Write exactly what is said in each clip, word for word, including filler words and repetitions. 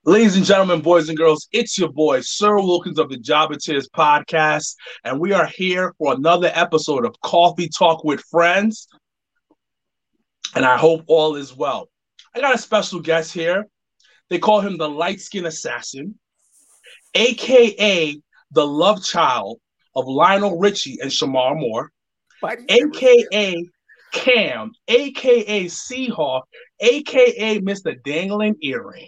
Ladies and gentlemen, boys and girls, it's your boy, Sir Wilkins of the Jobber Tears podcast, and we are here for another episode of Coffee Talk with Friends, and I hope all is well. I got a special guest here. They call him the Light Skin Assassin, a k a the love child of Lionel Richie and Shamar Moore, a k a Cam, a k a Seahawk, a k a Mister Dangling Earring,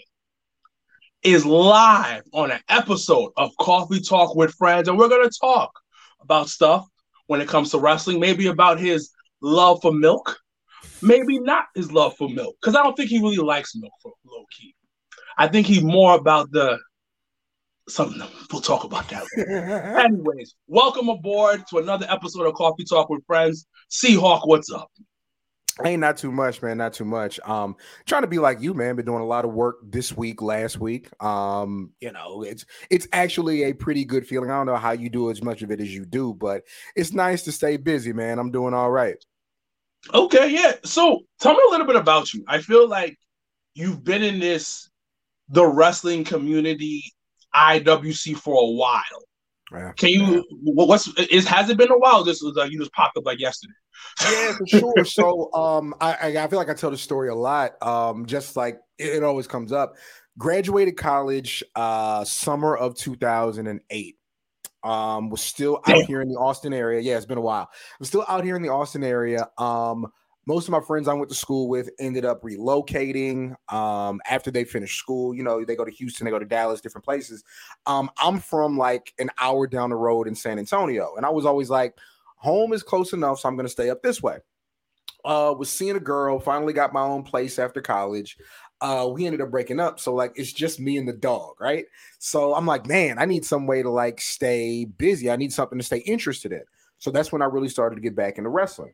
is live on an episode of Coffee Talk with Friends, and we're going to talk about stuff when it comes to wrestling, maybe about his love for milk, maybe not his love for milk, because I don't think he really likes milk for low-key. I think he's more about the something. We'll talk about that later. Anyways, welcome aboard to another episode of Coffee Talk with Friends. Seahawk, what's up? Ain't not too much, man. Not too much. Um, trying to be like you, man. Been doing a lot of work this week, last week. Um, you know, it's it's actually a pretty good feeling. I don't know how you do as much of it as you do, but it's nice to stay busy, man. I'm doing all right. Okay, yeah. So tell me a little bit about you. I feel like you've been in this the wrestling community I W C for a while. Yeah, Can you? Yeah. What's is? Has it been a while? This was like you just popped up like yesterday. Yeah, for sure. So, um, I I feel like I tell the story a lot. Um, just like it, it always comes up. Graduated college, uh, summer of two thousand eight. Um, was still out Damn. here in the Austin area. Yeah, it's been a while. Was still out here in the Austin area. Um. Most of my friends I went to school with ended up relocating um, after they finished school. You know, they go to Houston, they go to Dallas, different places. Um, I'm from like an hour down the road in San Antonio. And I was always like, home is close enough, so I'm going to stay up this way. Uh, was seeing a girl, finally got my own place after college. Uh, we ended up breaking up. So like, it's just me and the dog, right? So I'm like, man, I need some way to like stay busy. I need something to stay interested in. So that's when I really started to get back into wrestling.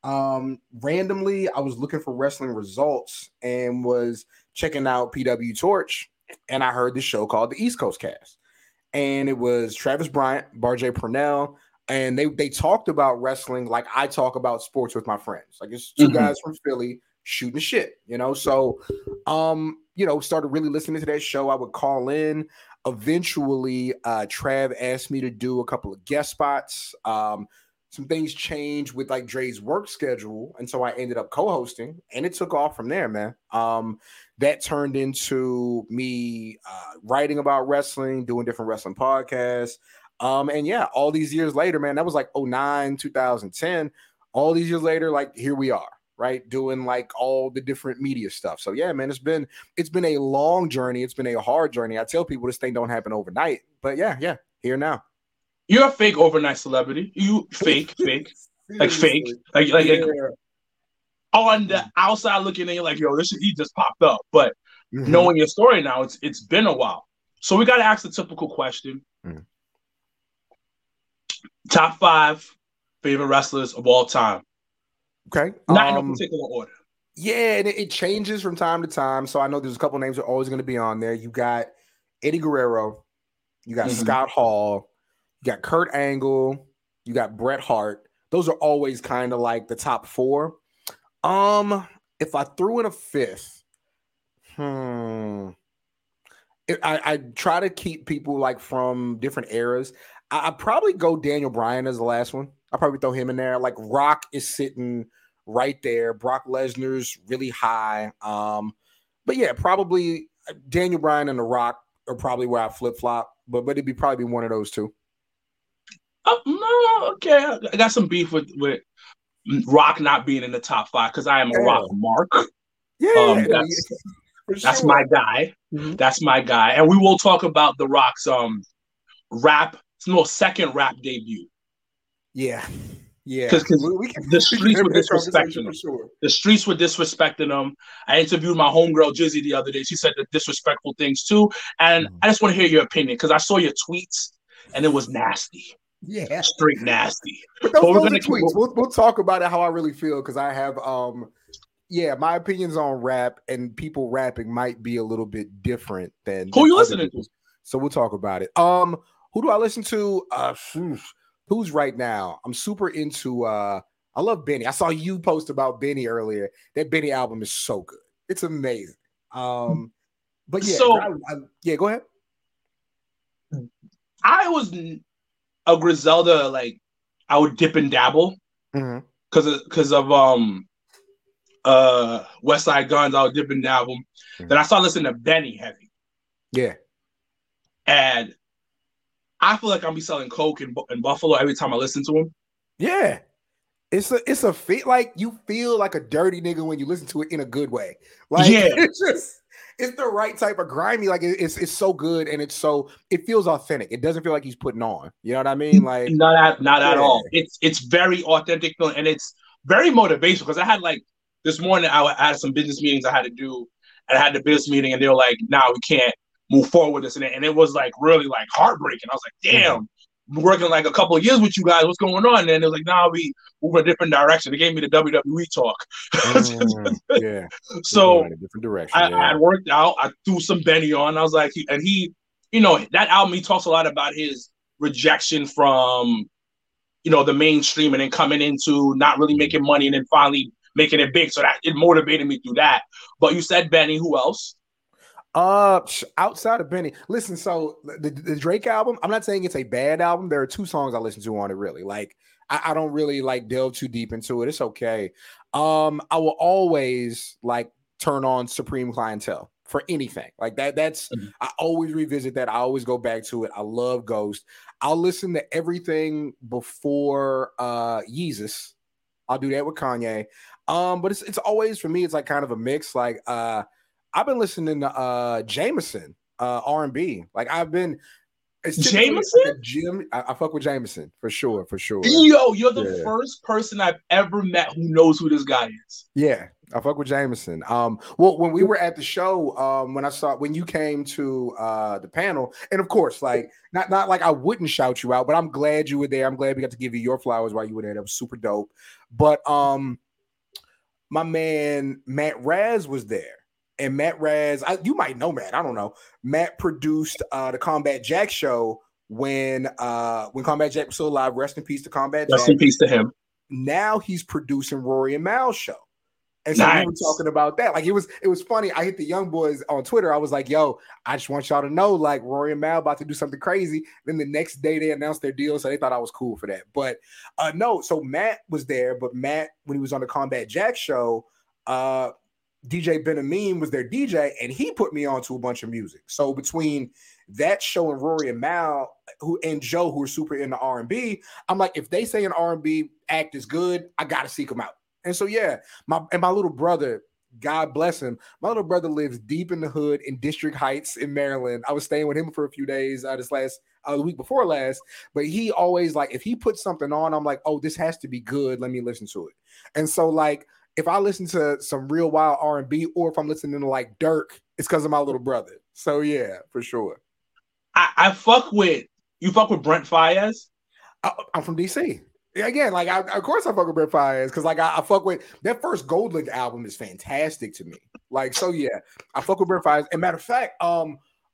Um, randomly, I was looking for wrestling results and was checking out P W Torch, and I heard this show called the East Coast Cast, and it was Travis Bryant, Barjay Purnell, and they they talked about wrestling like I talk about sports with my friends. Like it's two mm-hmm. guys from Philly shooting shit, you know. So, um, you know, started really listening to that show. I would call in. Eventually, uh, Trav asked me to do a couple of guest spots. Um. Some things changed with like Dre's work schedule. And so I ended up co-hosting and it took off from there, man. Um, that turned into me uh, writing about wrestling, doing different wrestling podcasts. Um, and yeah, all these years later, man, that was like oh nine, two thousand ten. All these years later, like here we are, right? Doing like all the different media stuff. So yeah, man, it's been, it's been a long journey. It's been a hard journey. I tell people this thing don't happen overnight, but yeah, yeah, here now. You're a fake overnight celebrity. You fake, fake, like fake, like like, yeah. like on the outside looking in, you're like, yo, this he just popped up. But mm-hmm. knowing your story now, it's it's been a while. So we got to ask the typical question: mm-hmm. top five favorite wrestlers of all time. Okay, not um, in no particular order. Yeah, and it, it changes from time to time. So I know there's a couple names that are always going to be on there. You got Eddie Guerrero, you got mm-hmm. Scott Hall. You got Kurt Angle, you got Bret Hart. Those are always kind of like the top four. Um, if I threw in a fifth, hmm, it, I I try to keep people like from different eras. I I'd probably go Daniel Bryan as the last one. I'll probably throw him in there. Like Rock is sitting right there. Brock Lesnar's really high. Um, but yeah, probably Daniel Bryan and The Rock are probably where I flip flop. But but it'd be probably one of those two. Uh, no, okay. I got some beef with, with Rock not being in the top five because I am a yeah. Rock mark. Yeah, um, that's, yeah that's sure. my guy. Mm-hmm. That's my guy, and we will talk about the Rock's um rap, no second rap debut. Yeah, yeah. Because the streets were disrespecting him. Sure. The streets were disrespecting him. I interviewed my homegirl Jizzy the other day. She said the disrespectful things too, and mm-hmm. I just want to hear your opinion because I saw your tweets and it was nasty. Yeah, straight nasty. But those, those are tweets. We'll, we'll talk about it how I really feel because I have, um, yeah, my opinions on rap and people rapping might be a little bit different than who than you listening to. So we'll talk about it. Um, who do I listen to? Uh, who's right now? I'm super into. Uh, I love Benny. I saw you post about Benny earlier. That Benny album is so good. It's amazing. Um, But yeah, so I, I, yeah, go ahead. I was a Griselda, like I would dip and dabble because mm-hmm. of because of um uh West Side Guns. I would dip and dabble. Mm-hmm. Then I started listening to Benny heavy. Yeah, and I feel like I'm be selling coke in, in Buffalo every time I listen to him. Yeah. It's a it's a fit like you feel like a dirty nigga when you listen to it in a good way. Like yeah. it's just it's the right type of grimy. Like it, it's it's so good and it's so it feels authentic. It doesn't feel like he's putting on. You know what I mean? Like not at not yeah. at all. It's it's very authentic and it's very motivational because I had like this morning I had some business meetings I had to do and I had the business meeting and they were like, "Nah, we can't move forward with this," and it, and it was like really like heartbreaking. I was like, "Damn." Mm-hmm. Working like a couple of years with you guys, what's going on? And it was like, nah, we move a different direction. They gave me the W W E talk. mm, yeah. So a different direction. I, yeah. I had worked out. I threw some Benny on. I was like, he, and he, you know, that album, he talks a lot about his rejection from, you know, the mainstream and then coming into not really making money and then finally making it big. So that it motivated me through that. But you said Benny, who else? Uh, outside of Benny, listen. So the, the Drake album, I'm not saying it's a bad album. There are two songs I listen to on it. Really, like I, I don't really like delve too deep into it. It's okay. Um, I will always like turn on Supreme Clientele for anything like that. That's mm-hmm. I always revisit that. I always go back to it. I love Ghost. I'll listen to everything before uh Yeezus. I'll do that with Kanye. Um, but it's it's always for me. It's like kind of a mix. Like uh. I've been listening to uh Jameson, uh R and B. Like I've been it's Jameson? Like Jim. I, I fuck with Jameson for sure, for sure. Yo, you're the yeah. first person I've ever met who knows who this guy is. Yeah, I fuck with Jameson. Um, well, when we were at the show, um, when I saw when you came to uh the panel, and of course, like not not like I wouldn't shout you out, but I'm glad you were there. I'm glad we got to give you your flowers while you were there. That was super dope. But um, my man Matt Raz was there. And Matt Raz, I, you might know Matt. I don't know. Matt produced uh, the Combat Jack show when uh, when Combat Jack was still alive. Rest in peace to Combat Jack. Rest in peace to him. Now he's producing Rory and Mal's show, and so nice. We were talking about that. Like it was, it was funny. I hit the young boys on Twitter. I was like, "Yo, I just want y'all to know, like Rory and Mal about to do something crazy." Then the next day they announced their deal, so they thought I was cool for that. But uh, no, so Matt was there, but Matt when he was on the Combat Jack show. Uh, D J Ben-Amin was their D J, and he put me on to a bunch of music. So between that show and Rory and Mal, who and Joe, who are super into R and B, I'm like, if they say an R and B act is good, I gotta seek them out. And so yeah, my and my little brother, God bless him, my little brother lives deep in the hood in District Heights in Maryland. I was staying with him for a few days uh, this last uh, the week before last, but he always like if he puts something on, I'm like, oh, this has to be good. Let me listen to it. And so like. If I listen to some real wild R and B or if I'm listening to like Dirk, it's because of my little brother. So yeah, for sure. I, I fuck with you. Fuck with Brent Faiyaz. I, I'm from D C. Again, like I, of course I fuck with Brent Faiyaz because like I, I fuck with that first GoldLink album is fantastic to me. Like so, yeah, I fuck with Brent Faiyaz. And matter of fact, um,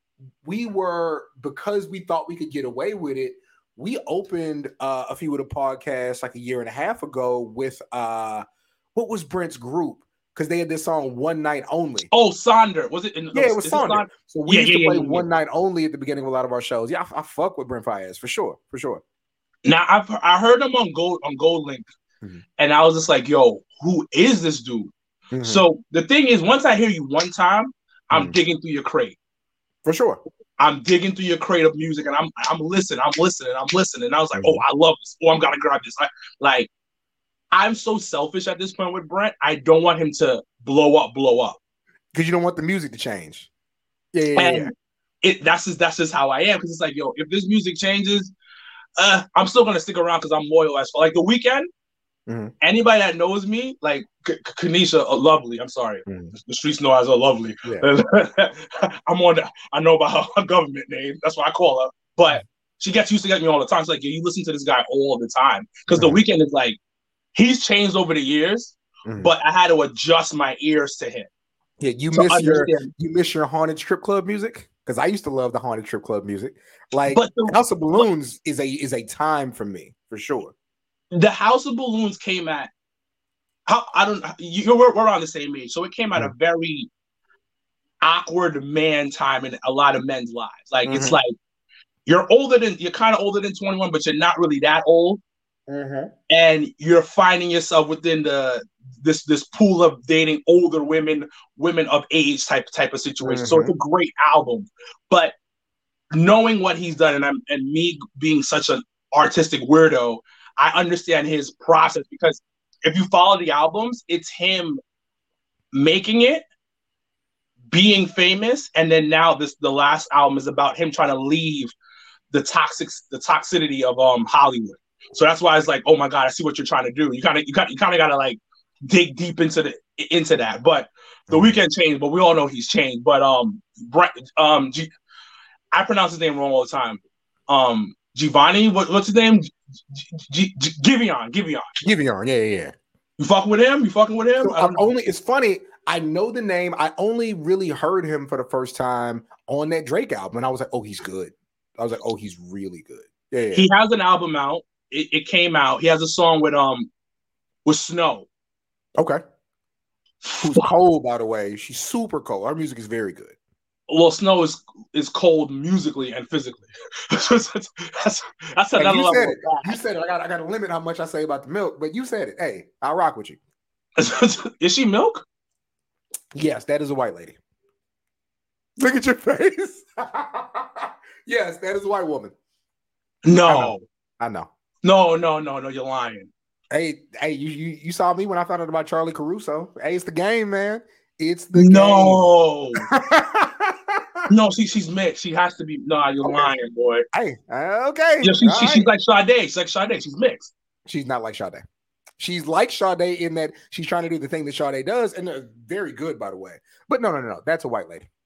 we were because we thought we could get away with it. We opened uh, a few of the podcasts like a year and a half ago with uh. What was Brent's group? Because they had this song "One Night Only." Oh, Sonder was it? In, yeah, it was Sonder. It so we yeah, used yeah, to play yeah, yeah, "One yeah. Night Only" at the beginning of a lot of our shows. Yeah, I, I fuck with Brent Faiyaz for sure, for sure. Now I've I heard him on Gold on GoldLink, mm-hmm. and I was just like, "Yo, who is this dude?" Mm-hmm. So the thing is, once I hear you one time, I'm mm-hmm. digging through your crate for sure. I'm digging through your crate of music, and I'm I'm listening, I'm listening, I'm listening. And I was like, mm-hmm. "Oh, I love this. Oh, I'm gonna grab this." I, like. I'm so selfish at this point with Brent. I don't want him to blow up, blow up. Because you don't want the music to change. Yeah, yeah, and yeah. It, that's just that's just how I am. Because it's like, yo, if this music changes, uh, I'm still gonna stick around because I'm loyal as well. Like The Weeknd, mm-hmm. anybody that knows me, like K- Kanisha, uh, lovely. I'm sorry, mm-hmm. the streets know as a lovely. Yeah. I'm on. The, I know about her government name. That's what I call her. But she gets used to getting me all the time. She's like, yeah, you listen to this guy all the time because mm-hmm. The Weeknd is like. He's changed over the years, mm-hmm. but I had to adjust my ears to him. Yeah, you miss your you miss your haunted strip club music because I used to love the haunted strip club music. Like but the, House of Balloons but, is a is a time for me for sure. The House of Balloons came at how I don't you we're, we're on the same age, so it came at mm-hmm. a very. awkward man time in a lot of men's lives. Like mm-hmm. it's like you're older than you're kind of older than twenty-one, but you're not really that old. Mm-hmm. And you're finding yourself within the this this pool of dating older women, women of age type type of situation. Mm-hmm. So it's a great album. But knowing what he's done, and I'm and me being such an artistic weirdo, I understand his process, because if you follow the albums, it's him making it, being famous, and then now this the last album is about him trying to leave the toxic the toxicity of um Hollywood. So that's why it's like, oh my God, I see what you're trying to do. You kind of you kind you kind of got to like dig deep into the into that. But the Weeknd changed, but we all know he's changed. But um, Brent, um, G, I pronounce his name wrong all the time. Um, Giovanni, what, what's his name? G, G, G, Giveon, Giveon, Giveon. Yeah, yeah, yeah. You fucking with him? You fucking with him? So I'm only. It's funny. I know the name. I only really heard him for the first time on that Drake album, and I was like, oh, he's good. I was like, oh, he's really good. Yeah, yeah. He has an album out. It, it came out. He has a song with um with Snow. Okay. Who's cold, by the way. She's super cold. Her music is very good. Well, Snow is is cold musically and physically. that's that's, that's hey, another you level. Said it. You said it. I got I got to limit how much I say about the milk, but you said it. Hey, I'll rock with you. Is she milk? Yes, that is a white lady. Look at your face. Yes, that is a white woman. No. I know. I know. No, no, no, no, you're lying. Hey, hey, you, you you saw me when I found out about Charlie Caruso. Hey, it's the game, man. It's the no. game. No, she, she's mixed. She has to be. No, you're okay. lying, boy. Hey, okay. Yeah, she, she, right. She's like Sade. She's like Sade. She's mixed. She's not like Sade. She's like Sade in that she's trying to do the thing that Sade does, and uh, very good, by the way. But no, no, no, no. That's a white lady.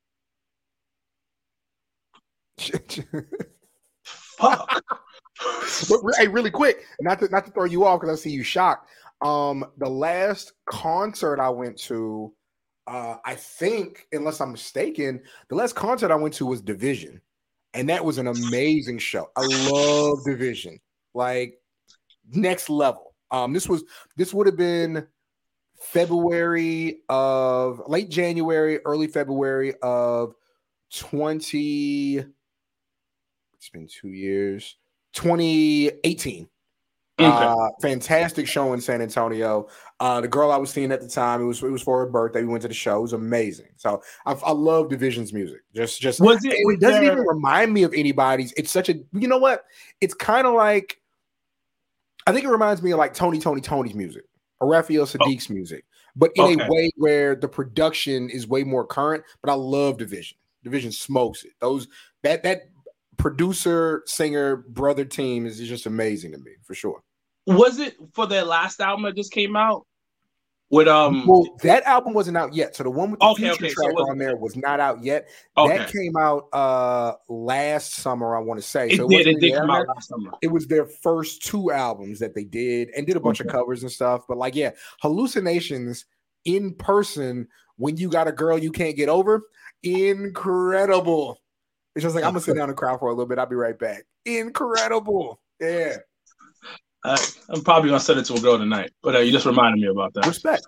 Fuck. But, hey, really quick, not to not to throw you off because I see you shocked. Um, the last concert I went to, uh, I think, unless I'm mistaken, the last concert I went to was Division, and that was an amazing show. I love Division, like next level. Um, this was this would have been February of late January, early February of twenty. It's been two years. twenty eighteen. Okay. Uh, fantastic show in San Antonio. Uh, the girl I was seeing at the time, it was it was for her birthday. We went to the show. It was amazing. So I, I love Division's music. Just just was it, it, was it doesn't there... even remind me of anybody's. It's such a you know what? It's kind of like I think it reminds me of like Tony Tony Tony's music or Raphael Sadiq's oh. music, but in okay. a way where the production is way more current. But I love Division. Division smokes it. Those that that. producer, singer, brother team is just amazing to me for sure. Was it for their last album that just came out? With um, well, that album wasn't out yet. So the one with the okay, Future okay. track so on there was not out yet. Okay. That came out uh last summer, I want to say. It so did. It did come out last summer. It was their first two albums that they did, and did a bunch okay. of covers and stuff. But like, yeah, Hallucinations in person when you got a girl you can't get over, incredible. It's just like, I'm going to sit down and cry for a little bit. I'll be right back. Incredible. Yeah. Uh, I'm probably going to send it to a girl tonight, but uh, you just reminded me about that. Respect.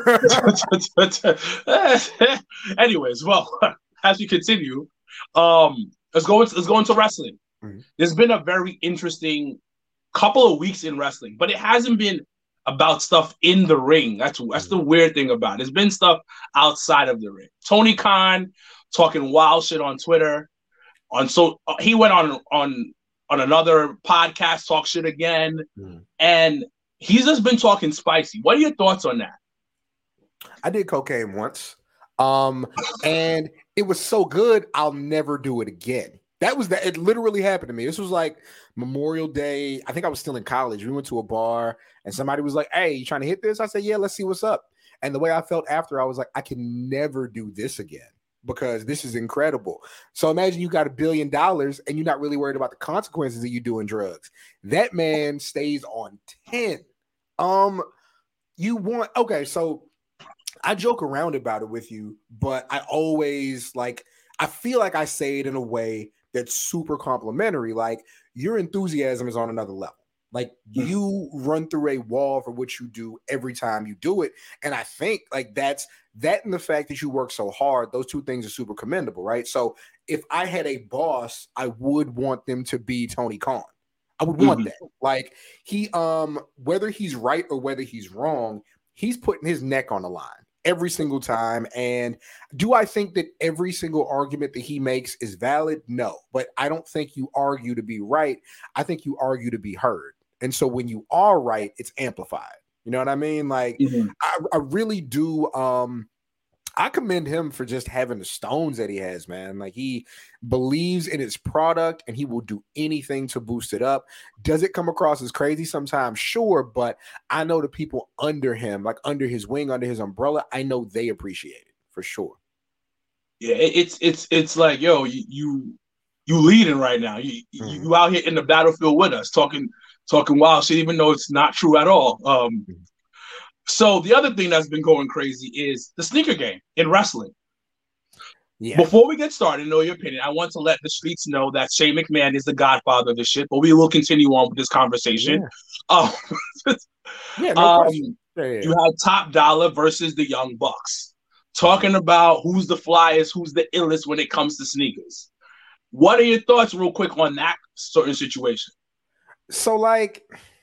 Anyways, well, as we continue, um, let's go into, let's go into wrestling. Mm-hmm. There's been a very interesting couple of weeks in wrestling, but it hasn't been about stuff in the ring. That's, that's mm-hmm. the weird thing about it. There's been stuff outside of the ring. Tony Khan talking wild shit on Twitter. On so uh, he went on on on another podcast, talk shit again, mm. and he's just been talking spicy. What are your thoughts on that? I did cocaine once, um, and it was so good. I'll never do it again. That was that. It literally happened to me. This was like Memorial Day. I think I was still in college. We went to a bar, and somebody was like, "Hey, you trying to hit this?" I said, "Yeah, let's see what's up." And the way I felt after, I was like, "I can never do this again." Because this is incredible. So imagine you got a billion dollars and you're not really worried about the consequences of you doing drugs. That man stays on ten. Um, you want okay, so I joke around about it with you, but I always like I feel like I say it in a way that's super complimentary. Like your enthusiasm is on another level. Like you run through a wall for what you do every time you do it. And I think like that's that and the fact that you work so hard, those two things are super commendable, right? So if I had a boss, I would want them to be Tony Khan. I would want mm-hmm. that. Like he, um, whether he's right or whether he's wrong, he's putting his neck on the line every single time. And do I think that every single argument that he makes is valid? No, but I don't think you argue to be right. I think you argue to be heard. And so when you are right, it's amplified. You know what I mean? Like mm-hmm. I, I really do. Um, I commend him for just having the stones that he has, man. Like he believes in his product and he will do anything to boost it up. Does it come across as crazy sometimes? Sure. But I know the people under him, like under his wing, under his umbrella, I know they appreciate it for sure. Yeah, it's it's it's like, yo, you you, you leading right now. You mm-hmm. you out here in the battlefield with us, talking talking wild shit, even though it's not true at all. Um, mm-hmm. So the other thing that's been going crazy is the sneaker game in wrestling. Yeah. Before we get started, know your opinion, I want to let the streets know that Shane McMahon is the godfather of this shit, but we will continue on with this conversation. Yeah. Um, yeah, no um, question. Yeah, yeah. You have Top Dollar versus the Young Bucks, talking about who's the flyest, who's the illest when it comes to sneakers. What are your thoughts, real quick, on that certain situation? So, like...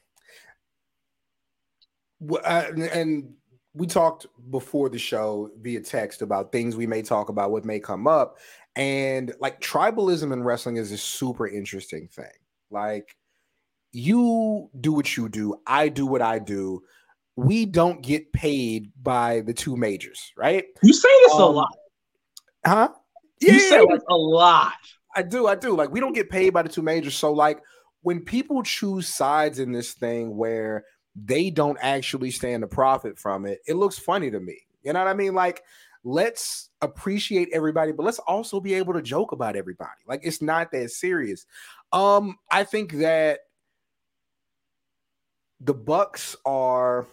Uh, and we talked before the show via text about things we may talk about, what may come up. And like tribalism in wrestling is a super interesting thing. Like you do what you do. I do what I do. We don't get paid by the two majors, right? You say this um, a lot. Huh? You yeah, say this a lot. I do. I do. Like we don't get paid by the two majors. So like when people choose sides in this thing where they don't actually stand to profit from it, it looks funny to me. You know what I mean? Like, let's appreciate everybody, but let's also be able to joke about everybody. Like, it's not that serious. Um, I think that the Bucks are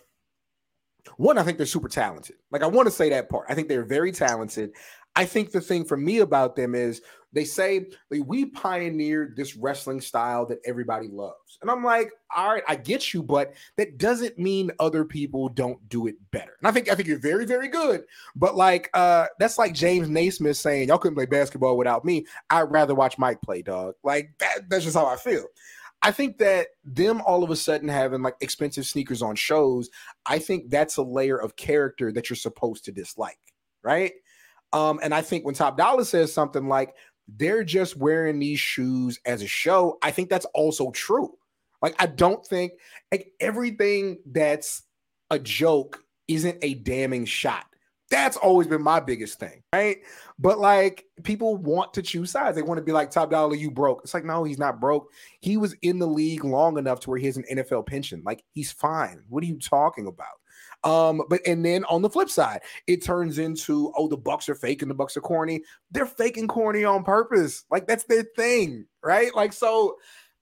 one, I think they're super talented. Like, I want to say that part. I think they're very talented. I think the thing for me about them is they say like, we pioneered this wrestling style that everybody loves. And I'm like, all right, I get you, but that doesn't mean other people don't do it better. And I think I think you're very, very good. But like uh, that's like James Naismith saying, y'all couldn't play basketball without me. I'd rather watch Mike play, dog. Like that, that's just how I feel. I think that them all of a sudden having like expensive sneakers on shows, I think that's a layer of character that you're supposed to dislike, right? Um, and I think when Top Dollar says something like they're just wearing these shoes as a show, I think that's also true. Like, I don't think like everything that's a joke isn't a damning shot. That's always been my biggest thing, right? But like people want to choose sides. They want to be like, Top Dollar, you broke. It's like, no, he's not broke. He was in the league long enough to where he has an N F L pension. Like, he's fine. What are you talking about? Um, but and then on the flip side, it turns into, oh, the Bucks are fake and the Bucks are corny. They're faking corny on purpose. Like that's their thing, right? Like, so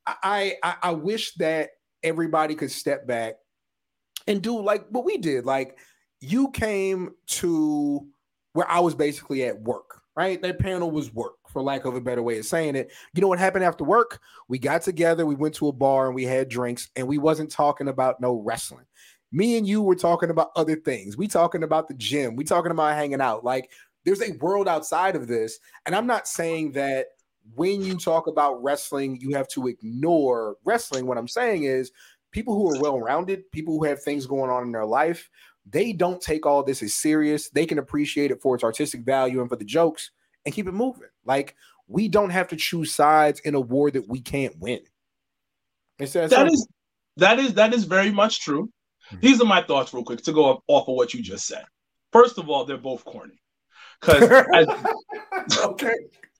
I I, I wish that everybody could step back and do like what we did. Like you came to where I was basically at work, right? That panel was work, for lack of a better way of saying it. You know what happened after work? We got together, we went to a bar and we had drinks and we wasn't talking about no wrestling. Me and you were talking about other things. We talking about the gym. We talking about hanging out. Like there's a world outside of this. And I'm not saying that when you talk about wrestling, you have to ignore wrestling. What I'm saying is people who are well-rounded, people who have things going on in their life, they don't take all this as serious. They can appreciate it for its artistic value and for the jokes and keep it moving. Like we don't have to choose sides in a war that we can't win. It's that, that is that is that is very much true. These are my thoughts real quick to go up off of what you just said. First of all, they're both corny. Because as, okay.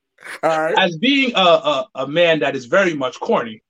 All right. As being a, a, a man that is very much corny,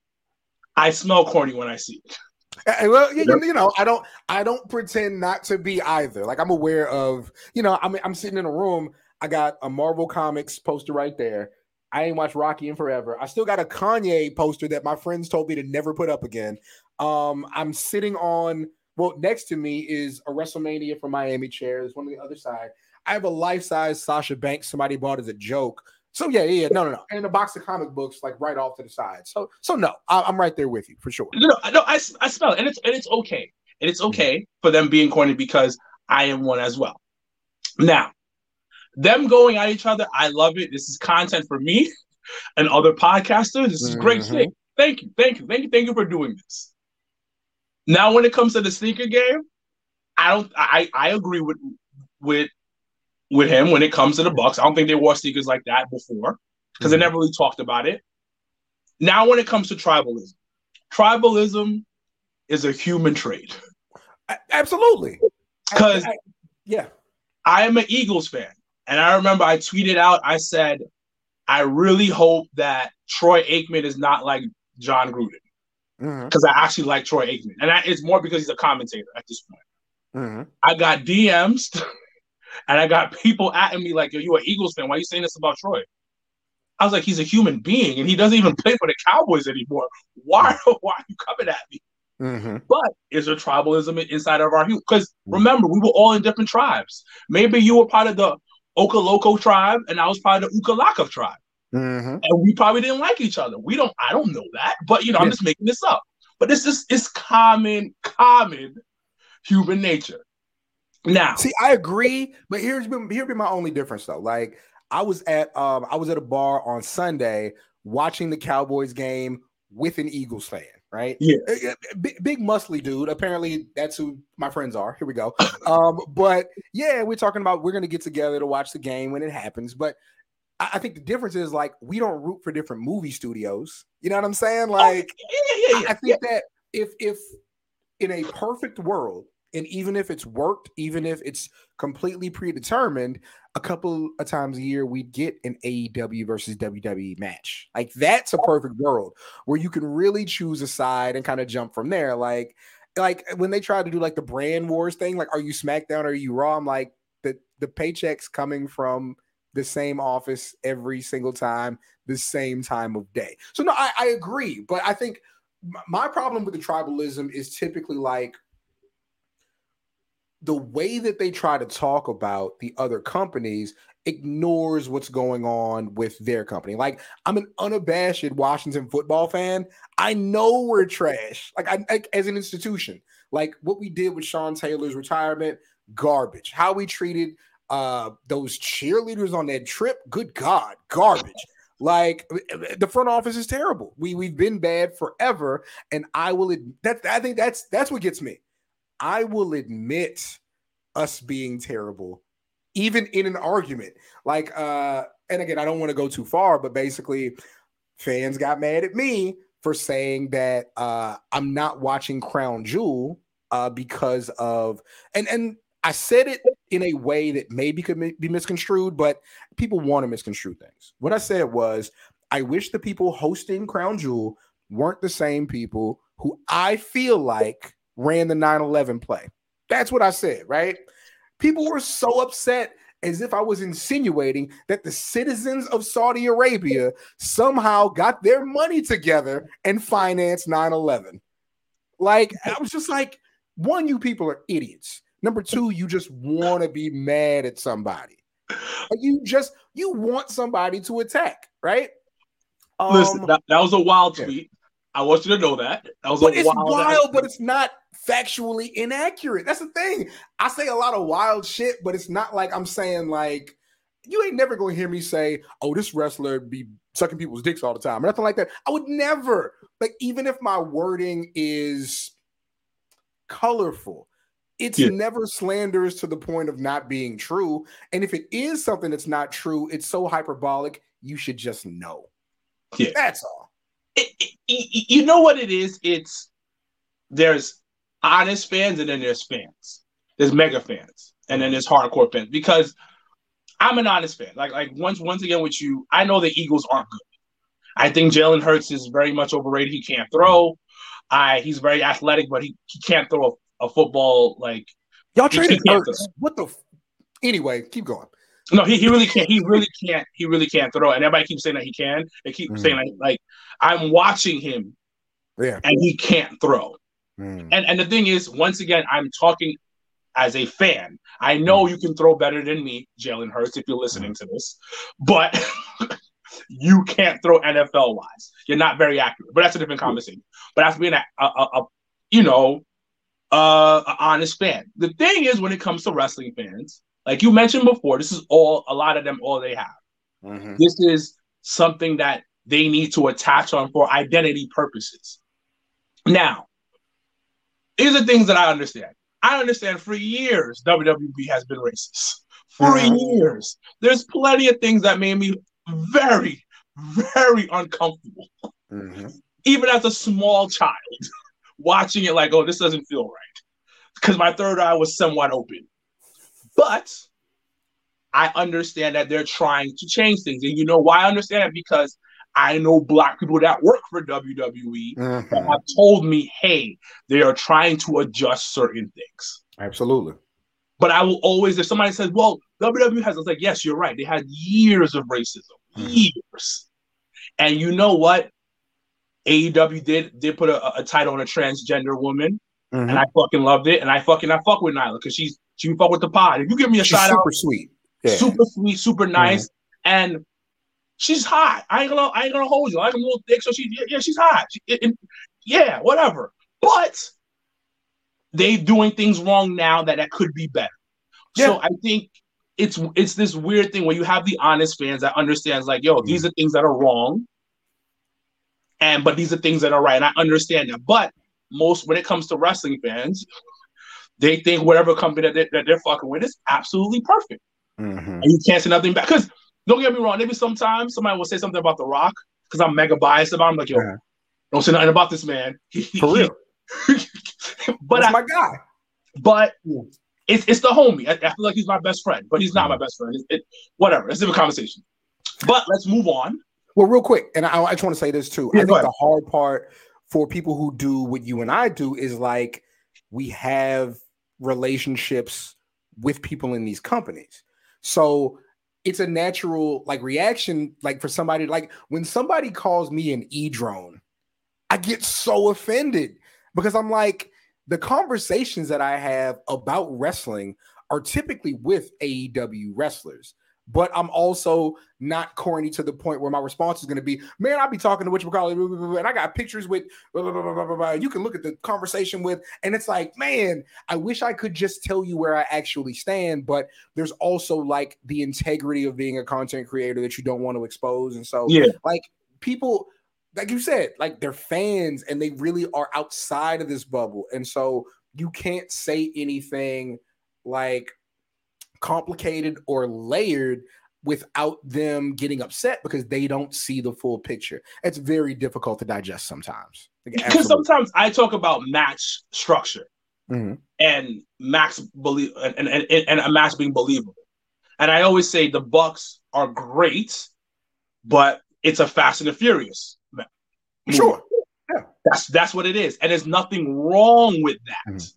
I smell corny when I see it. Well, you, you know, I don't I don't pretend not to be either. Like I'm aware of, you know, I'm I'm sitting in a room, I got a Marvel Comics poster right there. I ain't watched Rocky in forever. I still got a Kanye poster that my friends told me to never put up again. Um, I'm sitting on Well, next to me is a WrestleMania from Miami chair. There's one on the other side. I have a life-size Sasha Banks somebody bought as a joke So yeah, yeah, no, no, no, and a box of comic books like right off to the side. So, so no, I, I'm right there with you for sure. No, no, I, I smell it, and it's and it's okay, and it's okay mm-hmm. for them being corny because I am one as well. Now, them going at each other, I love it. This is content for me and other podcasters. This is mm-hmm. great thing. Thank you, thank you, thank you, thank you for doing this. Now, when it comes to the sneaker game, I don't. I I agree with with with him when it comes to the Bucks. I don't think they wore sneakers like that before because mm-hmm. they never really talked about it. Now, when it comes to tribalism, tribalism is a human trait. Absolutely. Because yeah, I am an Eagles fan, and I remember I tweeted out. I said, I really hope that Troy Aikman is not like John Gruden. Because mm-hmm. I actually like Troy Aikman. And I, it's more because he's a commentator at this point. Mm-hmm. I got D Ms and I got people at me like, yo, you an Eagles fan. Why are you saying this about Troy? I was like, he's a human being and he doesn't even play for the Cowboys anymore. Why, why are you coming at me? Mm-hmm. But is there tribalism inside of our human? Because remember, we were all in different tribes. Maybe you were part of the Okaloko tribe and I was part of the Ukalaka tribe. Mm-hmm. And we probably didn't like each other. We don't, I don't know that, but you know, yeah. I'm just making this up. But this is it's common, common human nature. Now, see, I agree, but here's been here's been my only difference though. Like I was at um I was at a bar on Sunday watching the Cowboys game with an Eagles fan, right? Yeah, big, big muscly dude. Apparently, that's who my friends are. Here we go. um, but yeah, we're talking about we're gonna get together to watch the game when it happens, but. I think the difference is like we don't root for different movie studios. You know what I'm saying? Like, oh, yeah, yeah, yeah, I think yeah. that if if in a perfect world, and even if it's worked, even if it's completely predetermined, a couple of times a year we'd get an A E W versus W W E match. Like that's a perfect world where you can really choose a side and kind of jump from there. Like, like when they try to do like the brand wars thing, like are you SmackDown or are you Raw? I'm like the the paychecks coming from the same office every single time, the same time of day. So no, I, I agree. But I think my problem with the tribalism is typically like the way that they try to talk about the other companies ignores what's going on with their company. Like I'm an unabashed Washington football fan. I know we're trash. Like I like, as an institution, like what we did with Sean Taylor's retirement, garbage. How we treated Uh, those cheerleaders on that trip, good God, garbage. Like the front office is terrible. We we've been bad forever, and I will admit that I think that's that's what gets me. I will admit us being terrible, even in an argument. Like, uh, and again, I don't want to go too far, but basically, fans got mad at me for saying that uh, I'm not watching Crown Jewel uh, because of and and. I said it in a way that maybe could be misconstrued, but people want to misconstrue things. What I said was, I wish the people hosting Crown Jewel weren't the same people who I feel like ran the nine eleven play. That's what I said, right? People were so upset as if I was insinuating that the citizens of Saudi Arabia somehow got their money together and financed nine eleven. Like, I was just like, one, you people are idiots. Number two, you just want to be mad at somebody. You just, you want somebody to attack, right? Um, Listen, that, that was a wild tweet. Yeah. I want you to know that. That was but a it's wild, wild but it's not factually inaccurate. That's the thing. I say a lot of wild shit, but it's not like I'm saying like, you ain't never going to hear me say, oh, this wrestler be sucking people's dicks all the time. Or nothing like that. I would never. Like, even if my wording is colorful, it's yeah. never slanderous to the point of not being true. And if it is something that's not true, it's so hyperbolic, you should just know. Yeah. That's all. It, it, you know what it is? It's there's honest fans and then there's fans. There's mega fans and then there's hardcore fans. Because I'm an honest fan. Like, like once once again with you, I know the Eagles aren't good. I think Jalen Hurts is very much overrated. He can't throw. I he's very athletic, but he, he can't throw a a football like y'all traded Hurts. What the? F- anyway, keep going. No, he, he really can't. He really can't. He really can't throw. And everybody keeps saying that he can. They keep mm. saying like, like I'm watching him, yeah, and he can't throw. Mm. And and the thing is, once again, I'm talking as a fan. I know mm. you can throw better than me, Jalen Hurts, if you're listening mm. to this, but you can't throw N F L wise. You're not very accurate. But that's a different conversation. But that's being a, a, a, a you know, uh, an honest fan. The thing is, when it comes to wrestling fans, like you mentioned before, this is all a lot of them all they have. Mm-hmm. This is something that they need to attach on for identity purposes. Now, these are things that I understand. I understand for years W W E has been racist. For mm-hmm. years. There's plenty of things that made me very, very uncomfortable. Mm-hmm. Even as a small child, watching it like, oh, this doesn't feel right. Because my third eye was somewhat open. But I understand that they're trying to change things. And you know why I understand it? Because I know Black people that work for W W E mm-hmm. that have told me, hey, they are trying to adjust certain things. Absolutely. But I will always, if somebody says, well, W W E has, I was like, yes, you're right. They had years of racism. Mm-hmm. Years. And you know what? A E W did did put a, a title on a transgender woman. Mm-hmm. And I fucking loved it. And I fucking, I fuck with Nyla because she's, she fuck with the pod. If you give me a she's shout super out. Super sweet. Yeah. Super sweet, super nice. Mm-hmm. And she's hot. I ain't gonna, I ain't gonna hold you. I'm a little thick, so she, yeah, she's hot. She, it, it, yeah, whatever. But they doing things wrong now that that could be better. Yeah. So I think it's it's this weird thing where you have the honest fans that understands like, yo, mm-hmm. these are things that are wrong, and but these are things that are right. And I understand that. But most when it comes to wrestling fans, they think whatever company that, they, that they're fucking with is absolutely perfect. Mm-hmm. And you can't say nothing back. Because don't get me wrong, maybe sometimes somebody will say something about The Rock because I'm mega biased about him. Like, yo, yeah. don't say nothing about this man. For real. But That's I, my guy. But it's it's the homie. I, I feel like he's my best friend, but he's not mm-hmm. my best friend. It, it, whatever. It's a different conversation. But let's move on. Well, real quick, and I, I just want to say this too. Yeah, I think the hard part for people who do what you and I do is like we have relationships with people in these companies. So it's a natural like reaction, like for somebody, like when somebody calls me an e-drone, I get so offended because I'm like, the conversations that I have about wrestling are typically with A E W wrestlers, but I'm also not corny to the point where my response is going to be, man, I'll be talking to whatchamacallit, and I got pictures with, blah, blah, blah, blah, blah, blah. You can look at the conversation with, and it's like, man, I wish I could just tell you where I actually stand, but there's also like the integrity of being a content creator that you don't want to expose. And so yeah. like people, like you said, like they're fans and they really are outside of this bubble. And so you can't say anything like complicated or layered without them getting upset because they don't see the full picture. It's very difficult to digest sometimes. Like, because sometimes I talk about match structure mm-hmm. and max believe and, and, and, and a match being believable. And I always say the Bucks are great, but it's a Fast and the Furious. Sure. Yeah. That's that's what it is. And there's nothing wrong with that. Mm-hmm.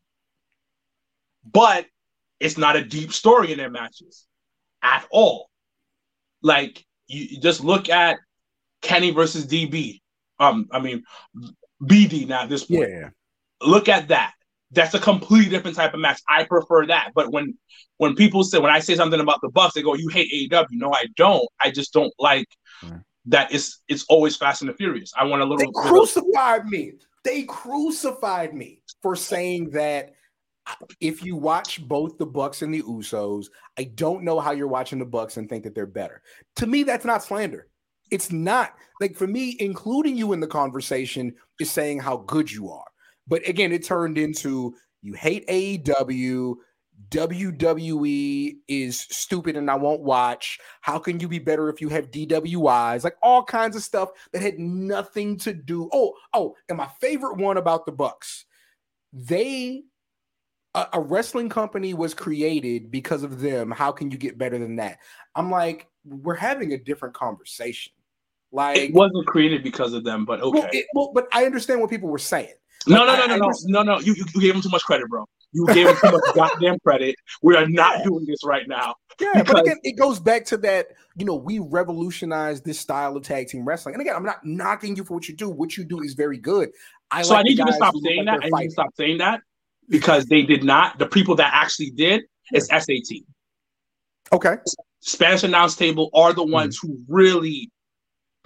But it's not a deep story in their matches at all. Like you, you just look at Kenny versus D B. Um, I mean B D now at this point. Yeah. Look at that. That's a completely different type of match. I prefer that. But when when people say when I say something about the Bucks, they go, "You hate A E W." No, I don't. I just don't like mm-hmm. that it's it's always Fast and the Furious. I want a little. They crucified me. They crucified me for saying that. If you watch both the Bucks and the Usos, I don't know how you're watching the Bucks and think that they're better. To me, that's not slander. It's not. Like for me, including you in the conversation is saying how good you are. But again, it turned into you hate A E W. W W E is stupid and I won't watch. How can you be better if you have D W Is? Like all kinds of stuff that had nothing to do. Oh, oh, and my favorite one about the Bucks. They a, a wrestling company was created because of them. How can you get better than that? I'm like, we're having a different conversation. Like it wasn't created because of them, but okay. Well, it, well but I understand what people were saying. Like, no, no, no, I, no, I no, just, no, no. You, you you gave him too much credit, bro. You gave him too much goddamn credit. We are not doing this right now. Yeah, because... but again, it goes back to that, you know, we revolutionized this style of tag team wrestling. And again, I'm not knocking you for what you do. What you do is very good. I so like I need you to stop saying that. I need you to stop saying that because they did not. The people that actually did is S A T. Okay. Spanish Announce Table are the ones mm-hmm. who really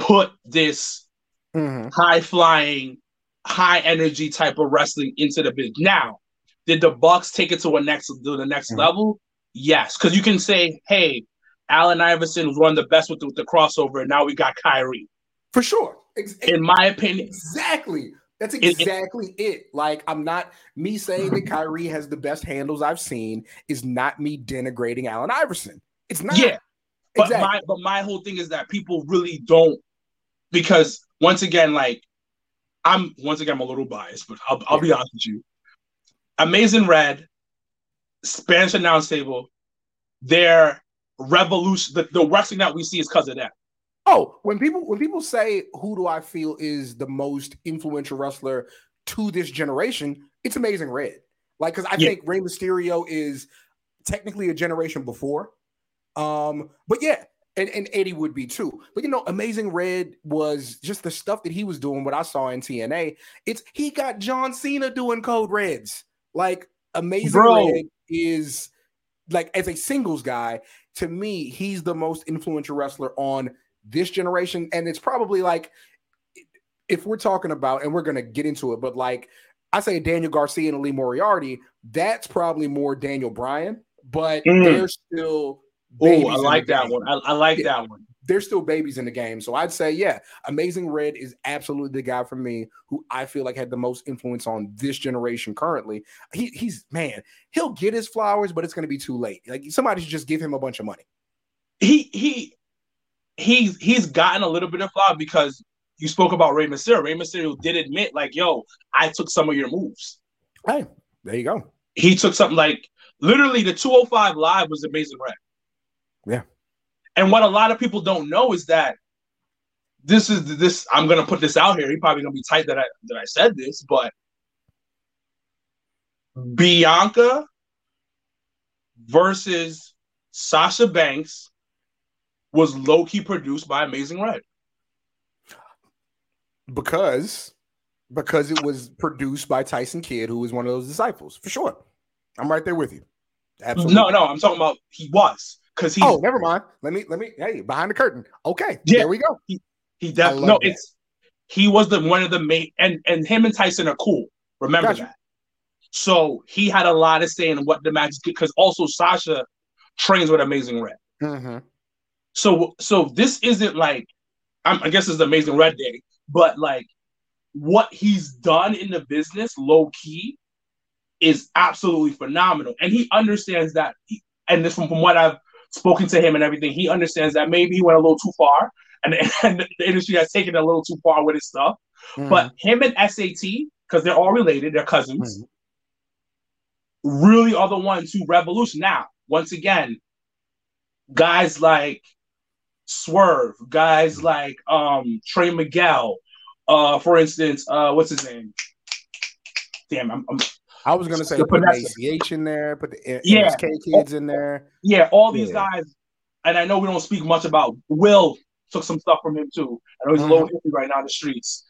put this Mm-hmm. high flying, high energy type of wrestling into the business. Now, did the Bucks take it to a next to the next Mm-hmm. level? Yes, because you can say, hey, Allen Iverson was one of the best with the, with the crossover, and now we got Kyrie. For sure. Ex- In my opinion. Exactly. That's It- it- exactly it, Like, I'm not me saying that Kyrie has the best handles I've seen is not me denigrating Allen Iverson. It's not. Yeah. But Exactly. my but my whole thing is that people really don't, because once again, like I'm once again I'm a little biased, but I'll, I'll Yeah. be honest with you. Amazing Red, Spanish announce table, their revolution, the, the wrestling that we see is because of that. Oh, when people when people say who do I feel is the most influential wrestler to this generation, it's Amazing Red. Like, because I Yeah. think Rey Mysterio is technically a generation before. Um, but yeah, and, and Eddie would be too. But you know, Amazing Red was just the stuff that he was doing, what I saw in T N A. It's he got John Cena doing Code Reds. Like, Amazing Bro. Red is like, as a singles guy, to me, he's the most influential wrestler on this generation. And it's probably like, if we're talking about, and we're going to get into it, but like I say Daniel Garcia and Lee Moriarty, that's probably more Daniel Bryan, but Mm. they're still Oh, babies I in like the that game. one. I, I like Yeah. that one. They're still babies in the game. So I'd say, yeah, Amazing Red is absolutely the guy for me who I feel like had the most influence on this generation currently. He, he's, man, he'll get his flowers, but it's going to be too late. Like, somebody should just give him a bunch of money. He he he's he's gotten a little bit of flour because you spoke about Rey Mysterio. Rey Mysterio did admit, like, yo, I took some of your moves. Hey, there you go. He took something like literally the two oh five Live was Amazing Red. Yeah. And what a lot of people don't know is that this is this. I'm gonna put this out here. He probably gonna be tight that I that I said this, but Bianca versus Sasha Banks was low-key produced by Amazing Red. Because because it was produced by Tyson Kidd, who was one of those disciples, for sure. I'm right there with you. Absolutely. No, no, I'm talking about he was because he. Oh, never mind. Let me let me. Hey, behind the curtain. Okay, Yeah. there we go. He, he I definitely love no. that. It's he was the one of the main, and and him and Tyson are cool. Remember Gotcha. that. So he had a lot to say in what the match, because also Sasha trains with Amazing Red. Mm-hmm. So so this isn't like, I'm, I guess it's the Amazing Red Day, but like what he's done in the business, low key, is absolutely phenomenal, and he understands that. He, and this from, from what I've spoken to him and everything, he understands that maybe he went a little too far, and, and the industry has taken it a little too far with his stuff. Mm-hmm. But him and S A T, because they're all related, they're cousins, Mm-hmm. really are the ones who revolution. Now, once again, guys like Swerve, guys like um Trey Miguel, uh, for instance, uh, what's his name? Damn, I'm, I'm I was gonna say The put Vanessa. A C H in there, put the Yeah. N S K kids in there. yeah, all these Yeah. guys, and I know we don't speak much about Will. Took some stuff from him too. I know he's Mhm. a little hippie right now in the streets,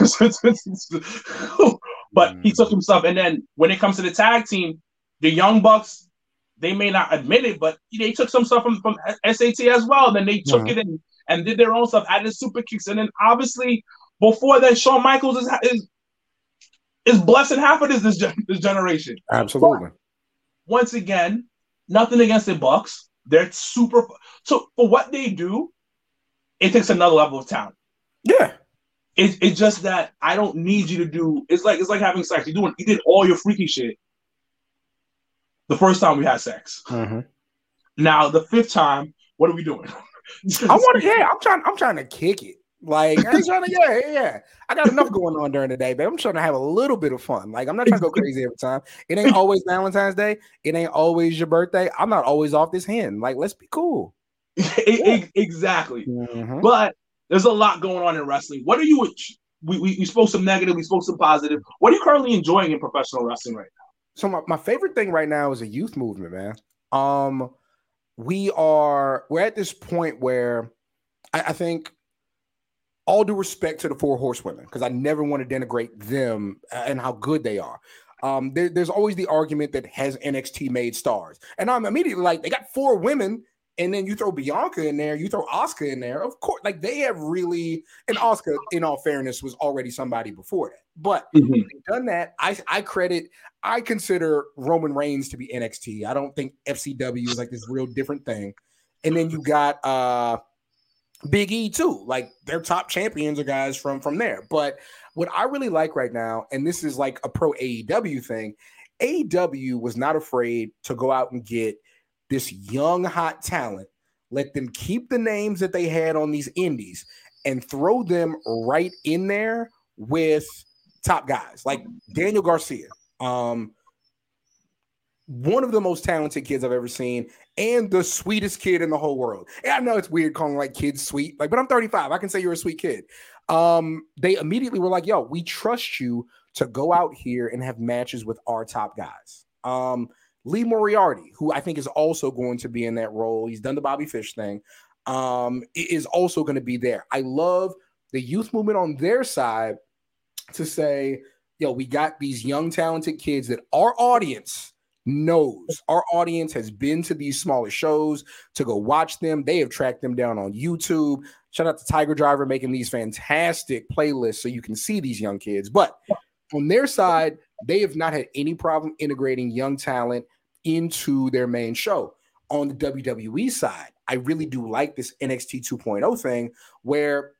but he took some stuff. And then when it comes to the tag team, the Young Bucks, they may not admit it, but they took some stuff from, from S A T as well. Then they took Mhm. it and, and did their own stuff, added super kicks, and then obviously before that, Shawn Michaels is is, is blessing half of this this, gen- this generation. Absolutely. Once again, nothing against the Bucks. They're super. So for what they do, it takes another level of talent. Yeah. It, it's just that I don't need you to do. It's like it's like having sex. You doing you did all your freaky shit the first time we had sex. Mhm. Now the fifth time, what are we doing? I want to. Yeah, I'm trying. I'm trying to kick it. Like, I ain't trying to. Yeah, yeah, yeah. I got enough going on during the day, babe. I'm trying to have a little bit of fun. Like, I'm not trying to go crazy every time. It ain't always Valentine's Day. It ain't always your birthday. I'm not always off this hand. Like, let's be cool. It- it- exactly. Mhm. But there's a lot going on in wrestling. What are you? We, we we spoke some negative. We spoke some positive. What are you currently enjoying in professional wrestling right now? So my, my favorite thing right now is a youth movement, man. Um, we are we're at this point where I, I think, all due respect to the Four Horsewomen, because I never want to denigrate them and how good they are. Um, there, there's always the argument that has N X T made stars, and I'm immediately like, they got four women And then you throw Bianca in there, you throw Asuka in there. Of course, like they have really, and Asuka, in all fairness, was already somebody before that. But mm-hmm. they've done that. I, I credit, I consider Roman Reigns to be N X T. I don't think F C W is like this real different thing. And then you got uh, Big E too. Like their top champions are guys from, from there. But what I really like right now, and this is like a pro A E W thing, A E W was not afraid to go out and get this young, hot talent, let them keep the names that they had on these indies and throw them right in there with top guys like Daniel Garcia, um, one of the most talented kids I've ever seen, and the sweetest kid in the whole world. And I know it's weird calling like kids sweet, like, but I'm thirty-five. I can say you're a sweet kid. Um, they immediately were like, yo, we trust you to go out here and have matches with our top guys. Um, Lee Moriarty, who I think is also going to be in that role. He's done the Bobby Fish thing. Um, is also going to be there. I love the youth movement on their side to say, yo, we got these young, talented kids that our audience knows. Our audience has been to these smaller shows to go watch them. They have tracked them down on YouTube. Shout out to Tiger Driver making these fantastic playlists so you can see these young kids. But on their side, they have not had any problem integrating young talent into their main show. On the W W E side, I really do like this N X T two point oh thing where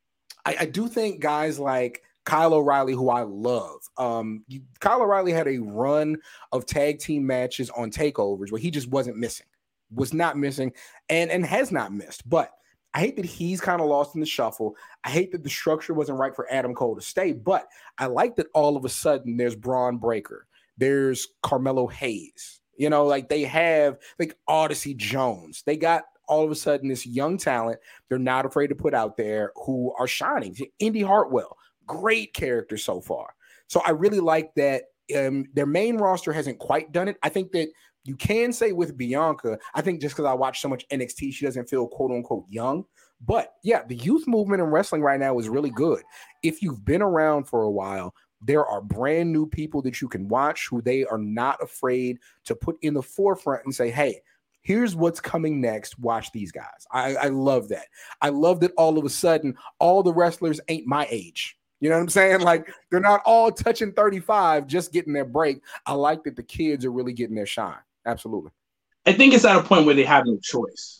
I, I do think guys like Kyle O'Reilly, who I love, um, you, Kyle O'Reilly had a run of tag team matches on takeovers where he just wasn't missing, was not missing, and, and has not missed. But I hate that he's kind of lost in the shuffle. I hate that the structure wasn't right for Adam Cole to stay, but I like that all of a sudden there's Braun Breaker, there's Carmelo Hayes. You know, like they have like Odyssey Jones. They got all of a sudden this young talent they're not afraid to put out there who are shining. Indy Hartwell, great character so far. So I really like that um, their main roster hasn't quite done it. I think that you can say with Bianca, I think just because I watch so much N X T, she doesn't feel quote unquote young. But yeah, the youth movement in wrestling right now is really good. If you've been around for a while, there are brand new people that you can watch who they are not afraid to put in the forefront and say, hey, here's what's coming next. Watch these guys. I, I love that. I love that all of a sudden, all the wrestlers ain't my age. You know what I'm saying? Like they're not all touching thirty-five, just getting their break. I like that the kids are really getting their shine. Absolutely. I think it's at a point where they have no choice.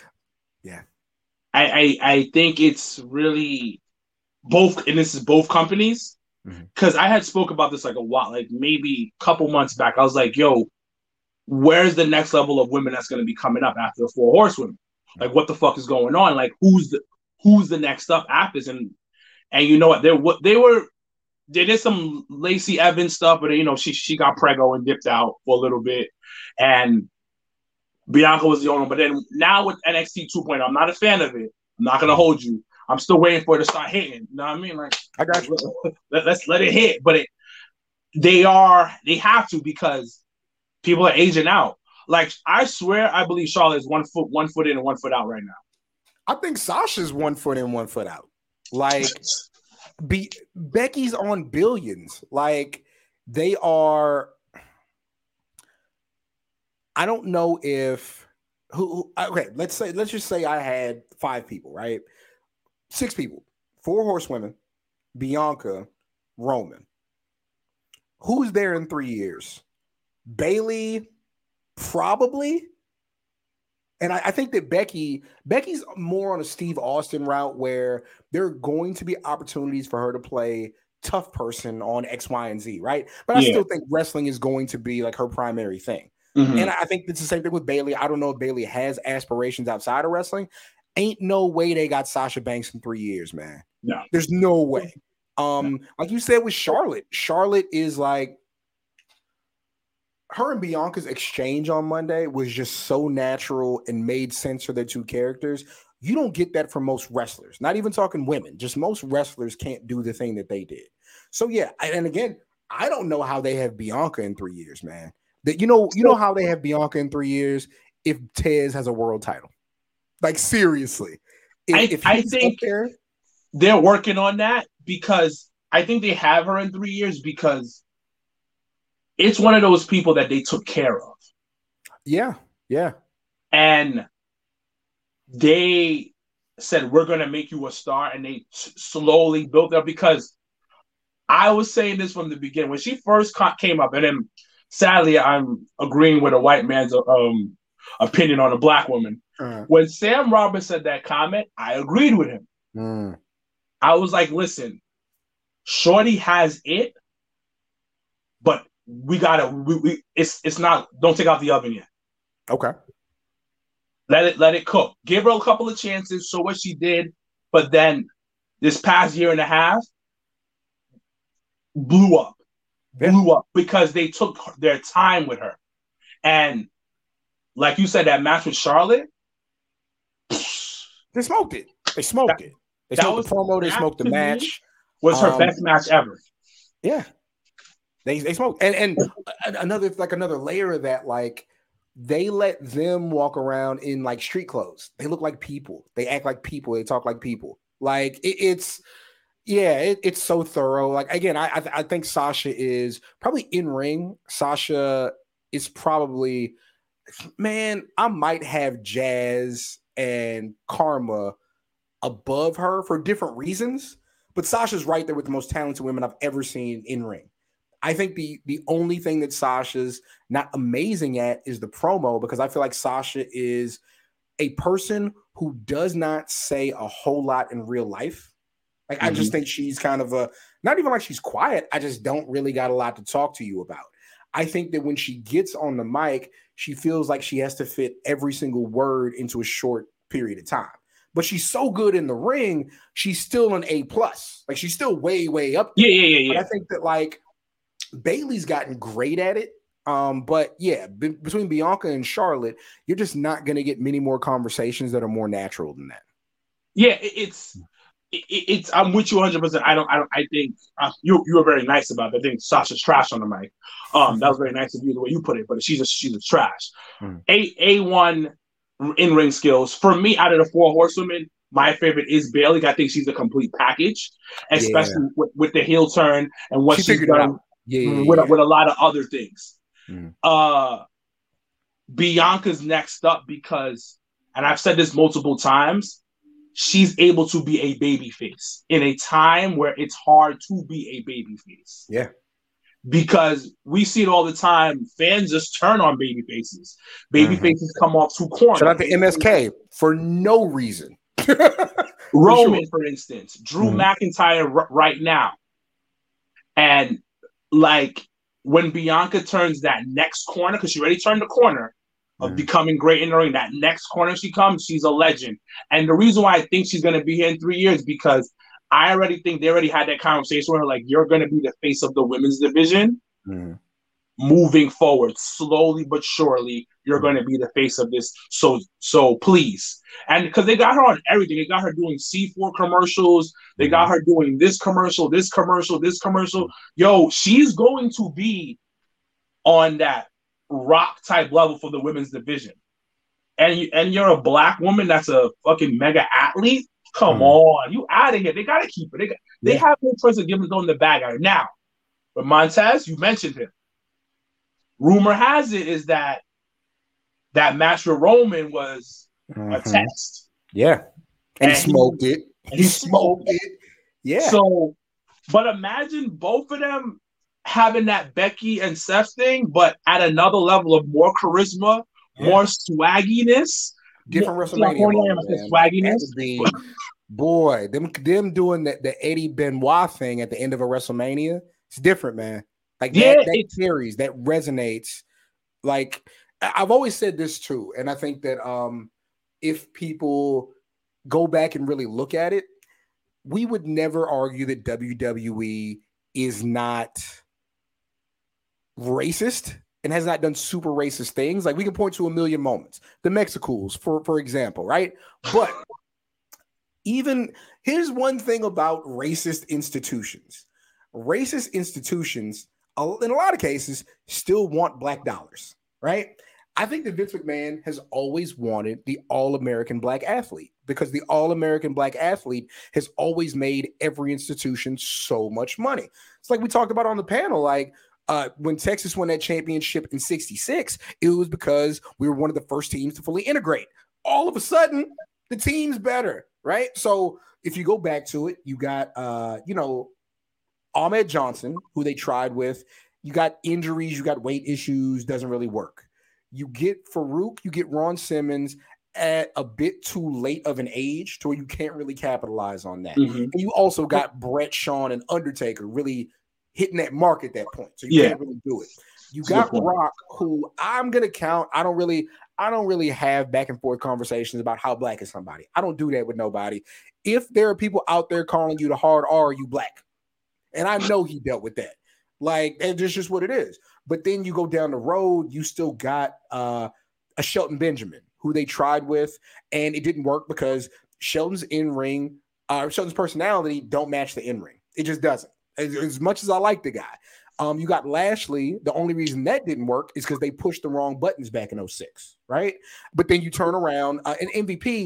Yeah. I, I, I think it's really both, and this is both companies. Because mm-hmm. I had spoke about this like a while, like maybe a couple months back. I was like, yo, where's the next level of women that's going to be coming up after the Four Horsewomen? Like, what the fuck is going on? Like, who's the who's the next up after this? And and you know what? They what they were they did some Lacey Evans stuff, but you know she she got preggo and dipped out for a little bit, and Bianca was the only one. But then now with N X T two point oh, I'm not a fan of it. I'm not gonna hold you. I'm still waiting for it to start hitting. You know what I mean? Like I got you. Let, let's let it hit. But it, they are they have to because people are aging out. Like I swear, I believe Charlotte is one foot one foot in and one foot out right now. I think Sasha's one foot in, one foot out. Like be, Becky's on billions. Like they are. I don't know if who. Okay, let's say let's just say I had five people, right? Six people, four horsewomen, Bianca, Roman. Who's there in three years? Bayley, probably. And I, I think that Becky, Becky's more on a Steve Austin route where there are going to be opportunities for her to play tough person on X, Y, and Z, right? But I yeah. still think wrestling is going to be like her primary thing. Mm-hmm. And I think it's the same thing with Bayley. I don't know if Bayley has aspirations outside of wrestling. Ain't no way they got Sasha Banks in three years, man. No. There's no way. Um, no. Like you said with Charlotte, Charlotte is like, her and Bianca's exchange on Monday was just so natural and made sense for their two characters. You don't get that from most wrestlers, not even talking women. Just most wrestlers can't do the thing that they did. So yeah, and again, I don't know how they have Bianca in three years, man. That you know, you know how they have Bianca in three years if Tez has a world title. Like seriously, if, I, if I think there, they're working on that because I think they have her in three years because it's one of those people that they took care of. Yeah, yeah. And they said, we're going to make you a star, and they t- slowly built up, because I was saying this from the beginning. When she first ca- came up, and then sadly, I'm agreeing with a white man's um, opinion on a black woman. Uh-huh. When Sam Roberts said that comment, I agreed with him. Mm. I was like, listen, Shorty has it, but we gotta, we, we, it's it's not, don't take out the oven yet. Okay. Let it let it cook. Give her a couple of chances, show what she did, but then this past year and a half blew up. Yeah. Blew up because they took their time with her. And like you said, that match with Charlotte, they smoked it. They smoked that, it. They smoked the promo, they smoked the match. Was her um, best match ever. Yeah. They they smoked. And and another like another layer of that, like they let them walk around in like street clothes. They look like people. They act like people. They talk like people. Like it, it's, yeah, it, it's so thorough. Like again, I I, I think Sasha is probably in ring. Sasha is probably, man, I might have Jazz and Karma above her for different reasons, but Sasha's right there with the most talented women I've ever seen in ring. I think the the only thing that Sasha's not amazing at is the promo, because I feel like Sasha is a person who does not say a whole lot in real life. Like, mm-hmm. I just think she's kind of a, not even like she's quiet. I just don't really got a lot to talk to you about. I think that when she gets on the mic, she feels like she has to fit every single word into a short period of time. But she's so good in the ring, she's still an A plus. Like, she's still way, way up there. Yeah, yeah, yeah, yeah. But I think that, like, Bayley's gotten great at it. Um, but yeah, be- between Bianca and Charlotte, you're just not going to get many more conversations that are more natural than that. Yeah, it, it's it, it's. I'm with you one hundred percent. I don't. I don't. I think uh, you you were very nice about it. I think Sasha's trash on the mic. Um, that was very nice of you the way you put it. But she's a she's a trash. Mm. A A one in ring skills for me. Out of the four horsewomen, my favorite is Bayley. I think she's a complete package, especially yeah. with, with the heel turn and what she she's done. Yeah, yeah, with, yeah. with a lot of other things. Mm. Uh, Bianca's next up because, and I've said this multiple times, she's able to be a babyface in a time where it's hard to be a babyface. Yeah. Because we see it all the time. Fans just turn on babyfaces. Babyfaces mm-hmm. come off too corny. Shout out to M S K for no reason. Roman, for, sure. for instance. Drew mm-hmm. McIntyre r- right now. And like when Bianca turns that next corner, because she already turned the corner of mm. becoming great in the ring, that next corner she comes, she's a legend. And the reason why I think she's going to be here in three years, because I already think they already had that conversation with her, like, you're going to be the face of the women's division mm. moving forward, slowly but surely. You're mm. going to be the face of this. So, so please. And because they got her on everything. They got her doing C four commercials. They mm. got her doing this commercial, this commercial, this commercial. Yo, she's going to be on that Rock type level for the women's division. And, you, and you're a black woman that's a fucking mega athlete. Come mm. on, you out of here. They got to keep her. They, got, they yeah. have no choice of giving them the bag out. Now, but Montez, you mentioned him. Rumor has it is that that match with Roman was mm-hmm. a test. Yeah. And, and he smoked it. And he smoked it. Yeah. So, but imagine both of them having that Becky and Seth thing, but at another level of more charisma, yeah. more swagginess. Different WrestleMania. Swagginess. Be, boy, them them doing the, the Eddie Benoit thing at the end of a WrestleMania, it's different, man. Like yeah, that, that carries, that resonates. Like I've always said this too, and I think that um, if people go back and really look at it, we would never argue that W W E is not racist and has not done super racist things. Like we can point to a million moments. The Mexicools, for, for example, right? But even here's one thing about racist institutions. Racist institutions, in a lot of cases, still want black dollars, right? I think that Vince McMahon has always wanted the all-American black athlete because the all-American black athlete has always made every institution so much money. It's like we talked about on the panel, like, Uh, when Texas won that championship in sixty-six, it was because we were one of the first teams to fully integrate. All of a sudden, The team's better, right? So if you go back to it, you got, uh, you know, Ahmed Johnson, who they tried with. You got injuries, you got weight issues, doesn't really work. You get Farouk, you get Ron Simmons at a bit too late of an age to where you can't really capitalize on that. Mm-hmm. And you also got Brett, Shawn, and Undertaker really hitting that mark at that point. So you yeah. can't really do it. You got Rock, who I'm gonna count. I don't really, I don't really have back and forth conversations about how black is somebody. I don't do that with nobody. If there are people out there calling you the hard R, you black. And I know he dealt with that. Like, that's just what it is. But then you go down the road, you still got uh, a Shelton Benjamin, who they tried with, and it didn't work because Shelton's in-ring, uh, Shelton's personality don't match the in-ring. It just doesn't. As, as much as I like the guy. Um, you got Lashley. The only reason that didn't work is because they pushed the wrong buttons back in oh six, right? But then you turn around, uh, and M V P,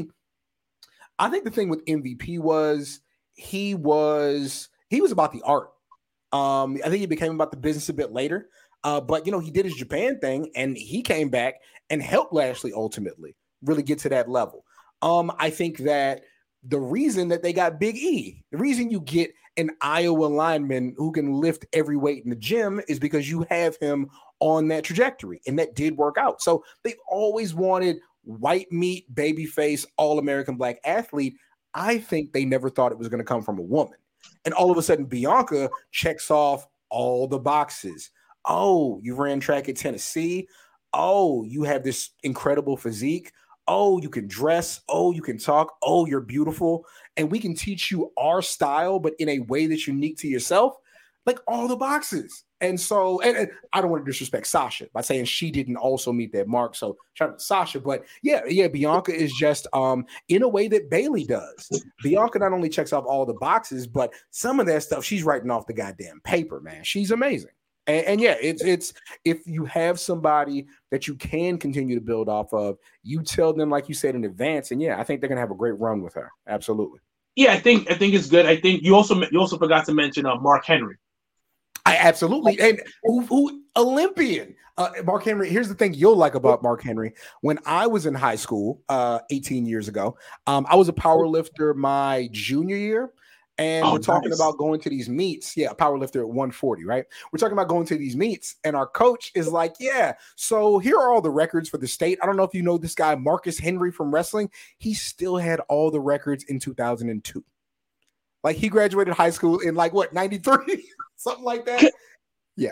I think the thing with M V P was he was he was about the art. Um, I think he became about the business a bit later. Uh, but, you know, he did his Japan thing, and he came back and helped Lashley ultimately really get to that level. Um, I think that the reason that they got Big E, the reason you get an Iowa lineman who can lift every weight in the gym is because you have him on that trajectory, and that did work out. So they've always wanted white meat, babyface, all-American black athlete. I think they never thought it was going to come from a woman. And all of a sudden, Bianca checks off all the boxes. Oh, you ran track at Tennessee. Oh, you have this incredible physique. Oh, you can dress. Oh, you can talk. Oh, you're beautiful. And we can teach you our style, but in a way that's unique to yourself. Like all the boxes. And so, and, and I don't want to disrespect Sasha by saying she didn't also meet that mark. So shout out to Sasha. But yeah, yeah, Bianca is just um in a way that Bayley does. Bianca not only checks off all the boxes, but some of that stuff she's writing off the goddamn paper, man. She's amazing. And, and yeah, it's it's if you have somebody that you can continue to build off of, you tell them, like you said, in advance. And yeah, I think they're gonna have a great run with her. Absolutely. Yeah, I think I think it's good. I think you also you also forgot to mention uh, Mark Henry. I absolutely and who, who Olympian uh, Mark Henry. Here's the thing you'll like about Mark Henry. When I was in high school, uh, eighteen years ago, um, I was a power lifter my junior year. And oh, we're talking nice. about going to these meets. Yeah, power lifter at one forty, right? We're talking about going to these meets. And our coach is like, yeah, so here are all the records for the state. I don't know if you know this guy, Marcus Henry from wrestling. He still had all the records in two thousand two. Like he graduated high school in like, what, ninety-three? Something like that? Yeah.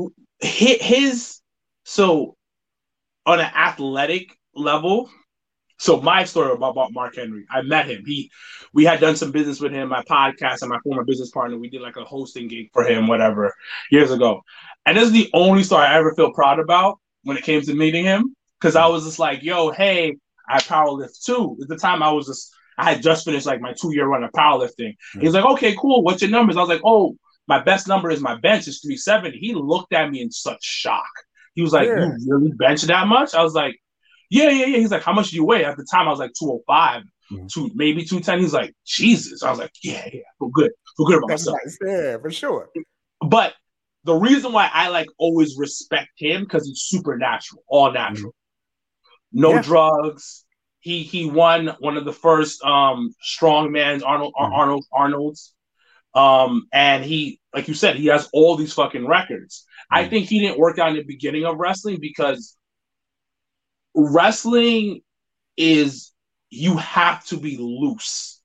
His, so on an athletic level, so my story about, about Mark Henry, I met him. He, we had done some business with him, my podcast and my former business partner. We did like a hosting gig for him, whatever, years ago. And this is the only story I ever feel proud about when it came to meeting him. Because I was just like, yo, hey, I powerlift too. At the time, I was just, I had just finished like my two-year run of powerlifting. Mm-hmm. He's like, okay, cool. What's your numbers? I was like, oh, my best number is my bench is three seventy. He looked at me in such shock. He was like, yeah. You really bench that much? I was like, yeah, yeah, yeah. He's like, how much do you weigh? At the time, I was like two oh five, mm-hmm. two, maybe two ten. He's like, Jesus. I was like, yeah, yeah, feel good. Feel good about That's myself. Nice. Yeah, for sure. But the reason why I like always respect him, because he's super natural, all natural. Mm-hmm. No yeah. drugs. He he won one of the first um strongmans, Arnold mm-hmm. Arnold Arnold's. Um, and he, like you said, he has all these fucking records. Mm-hmm. I think he didn't work out in the beginning of wrestling because wrestling is, you have to be loose.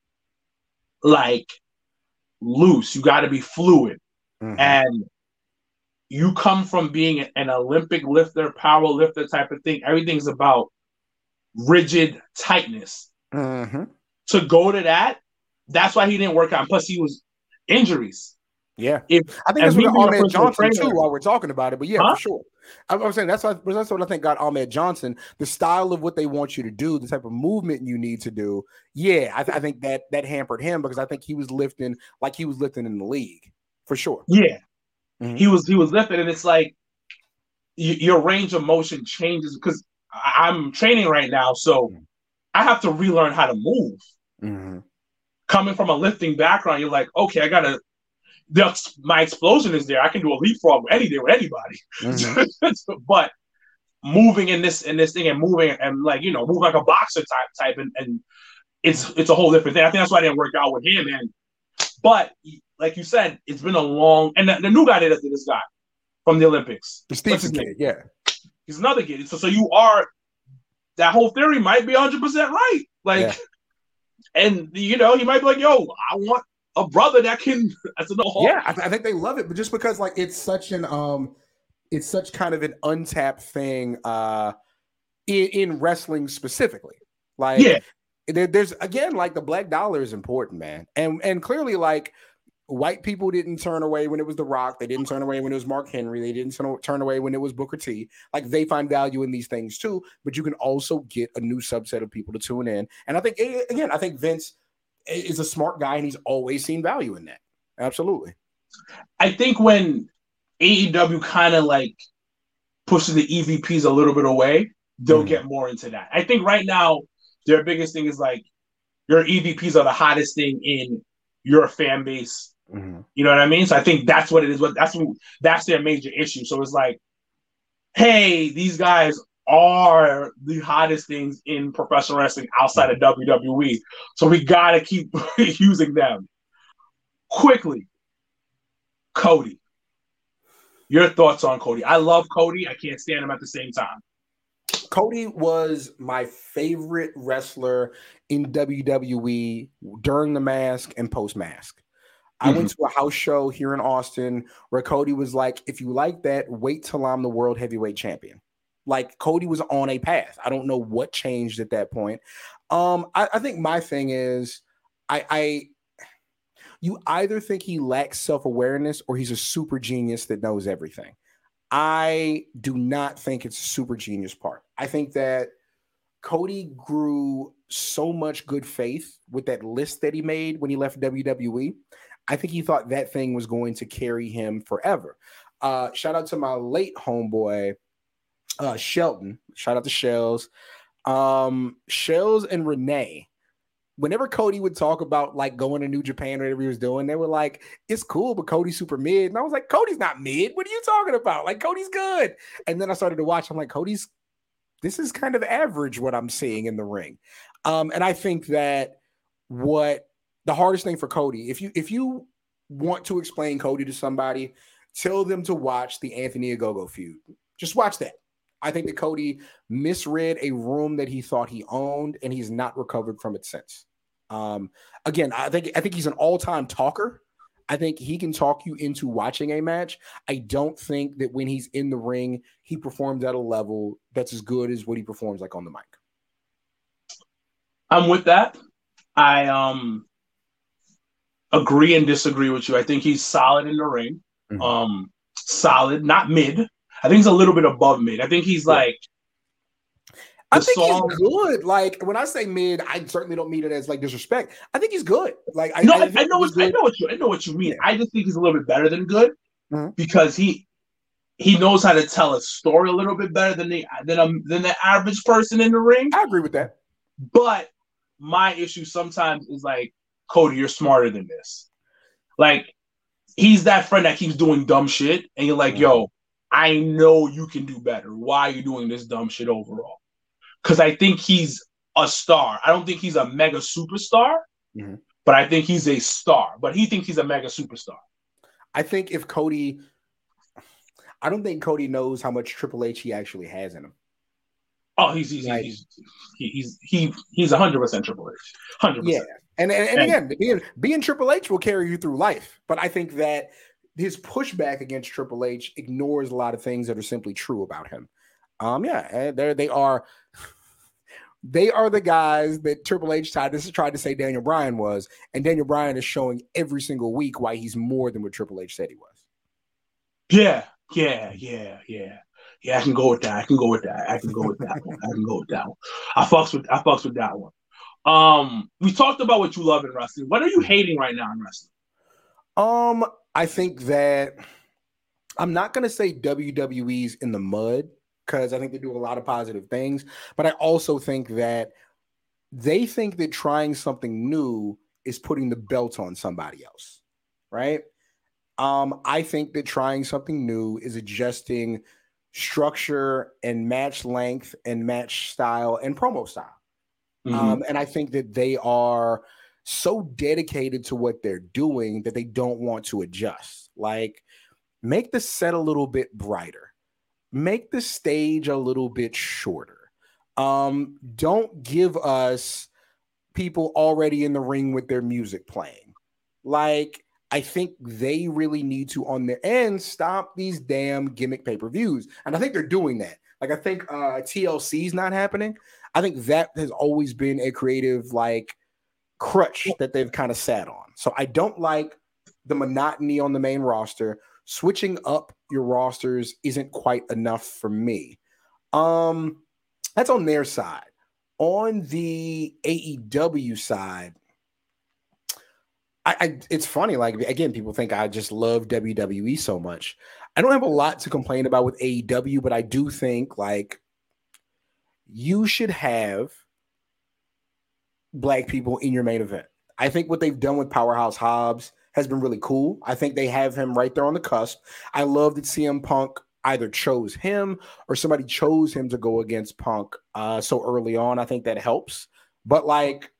Like, loose. You got to be fluid. Mm-hmm. And you come from being an Olympic lifter, power lifter type of thing. Everything's about rigid tightness. Mm-hmm. To go to that, that's why he didn't work out. Plus, he was injuries. Yeah, if, I think that's what Ahmed Johnson trainer. too. While we're talking about it, but yeah, huh? for sure. I'm, I'm saying that's what, that's what I think got Ahmed Johnson. The style of what they want you to do, the type of movement you need to do. Yeah, I, th- I think that that hampered him because I think he was lifting like he was lifting in the league for sure. Yeah, mm-hmm. he was he was lifting, and it's like y- your range of motion changes because I'm training right now, so mm-hmm. I have to relearn how to move. Mm-hmm. Coming from a lifting background, you're like, okay, I gotta. The, my explosion is there. I can do a leapfrog any day with anybody. Mm-hmm. But moving in this in this thing and moving and like you know move like a boxer type type and, and it's it's a whole different thing. I think that's why it didn't work out with him. And but like you said, it's been a long and the, the new guy did this guy from the Olympics. The Stevenson kid, yeah, he's another kid. So so you are that whole theory might be one hundred percent right. Like, yeah. And you know he might be like, yo, I want a brother that can. That's another. Yeah, I, th- I think they love it, but just because like it's such an um. It's such kind of an untapped thing uh, in, in wrestling specifically. Like, yeah. there, there's again, like the black dollar is important, man, and and clearly, like white people didn't turn away when it was The Rock. They didn't turn away when it was Mark Henry. They didn't turn, turn away when it was Booker T. Like they find value in these things too. But you can also get a new subset of people to tune in. And I think again, I think Vince is a smart guy, and he's always seen value in that. Absolutely. I think when A E W kind of like pushes the E V Ps a little bit away, they'll mm-hmm. get more into that. I think right now their biggest thing is like your E V Ps are the hottest thing in your fan base. Mm-hmm. You know what I mean? So I think that's what it is. What that's what, that's their major issue. So it's like, hey, these guys are the hottest things in professional wrestling outside of W W E. So we gotta keep using them quickly. Cody. Your thoughts on Cody? I love Cody. I can't stand him at the same time. Cody was my favorite wrestler in W W E during the Mask and post-Mask. Mm-hmm. I went to a house show here in Austin where Cody was like, if you like that, wait till I'm the world heavyweight champion. Like Cody was on a path. I don't know what changed at that point. Um, I, I think my thing is I, I you either think he lacks self-awareness or he's a super genius that knows everything. I do not think it's a super genius part. I think that Cody grew so much good faith with that list that he made when he left W W E. I think he thought that thing was going to carry him forever. Uh, shout out to my late homeboy, uh, Shelton. Shout out to Shells. Um, Shells and Renee. Whenever Cody would talk about like going to New Japan or whatever he was doing, they were like, it's cool, but Cody's super mid. And I was like, Cody's not mid. What are you talking about? Like, Cody's good. And then I started to watch. I'm like, Cody's, this is kind of average what I'm seeing in the ring. Um, and I think that what the hardest thing for Cody, if you if you want to explain Cody to somebody, tell them to watch the Anthony Ogogo feud. Just watch that. I think that Cody misread a room that he thought he owned, and he's not recovered from it since. Um, again, I think I think he's an all-time talker. I think he can talk you into watching a match. I don't think that when he's in the ring, he performs at a level that's as good as what he performs like on the mic. I'm with that. I um agree and disagree with you. I think he's solid in the ring. Mm-hmm. Um, solid, not mid. I think he's a little bit above mid. I think he's yeah. like. I think song. he's good. Like when I say mid, I certainly don't mean it as like disrespect. I think he's good. Like I, no, I, I, I know what I know what you I know what you mean. Yeah. I just think he's a little bit better than good mm-hmm. because he he knows how to tell a story a little bit better than the than a, than the average person in the ring. I agree with that. But my issue sometimes is like, Cody, you're smarter than this. Like he's that friend that keeps doing dumb shit, and you're like, mm-hmm. yo, I know you can do better. Why are you doing this dumb shit overall? Because I think he's a star. I don't think he's a mega superstar, mm-hmm. but I think he's a star. But he thinks he's a mega superstar. I think if Cody, I don't think Cody knows how much Triple H he actually has in him. Oh, he's he's like, he's he's he he's a hundred percent Triple H, hundred percent. Yeah, and and, and, and again, being being Triple H will carry you through life. But I think that his pushback against Triple H ignores a lot of things that are simply true about him. Um, yeah, they they are. They are the guys that Triple H tried to, tried to say Daniel Bryan was, and Daniel Bryan is showing every single week why he's more than what Triple H said he was. Yeah, yeah, yeah, yeah. Yeah, I can go with that. I can go with that. I can go with that one. I can go with that one. I fucks with I fucks with that one. Um, we talked about what you love in wrestling. What are you hating right now in wrestling? Um, I think that I'm not gonna say W W E's in the mud, because I think they do a lot of positive things. But I also think that they think that trying something new is putting the belt on somebody else, right? Um, I think that trying something new is adjusting structure and match length and match style and promo style. Mm-hmm. Um, and I think that they are so dedicated to what they're doing that they don't want to adjust. Like, make the set a little bit brighter, make the stage a little bit shorter. Um, don't give us people already in the ring with their music playing. Like, I think they really need to, on their end, stop these damn gimmick pay-per-views. And I think they're doing that. Like, I think uh, T L C is not happening. I think that has always been a creative, like, crutch that they've kind of sat on. So I don't like the monotony on the main roster. Switching up your rosters isn't quite enough for me. Um, that's on their side. On the A E W side, I, I it's funny. Like, again, people think I just love W W E so much. I don't have a lot to complain about with A E W, but I do think, like, you should have Black people in your main event. I think what they've done with Powerhouse Hobbs has been really cool. I think they have him right there on the cusp. I love that C M Punk either chose him or somebody chose him to go against Punk uh, so early on. I think that helps. But, like,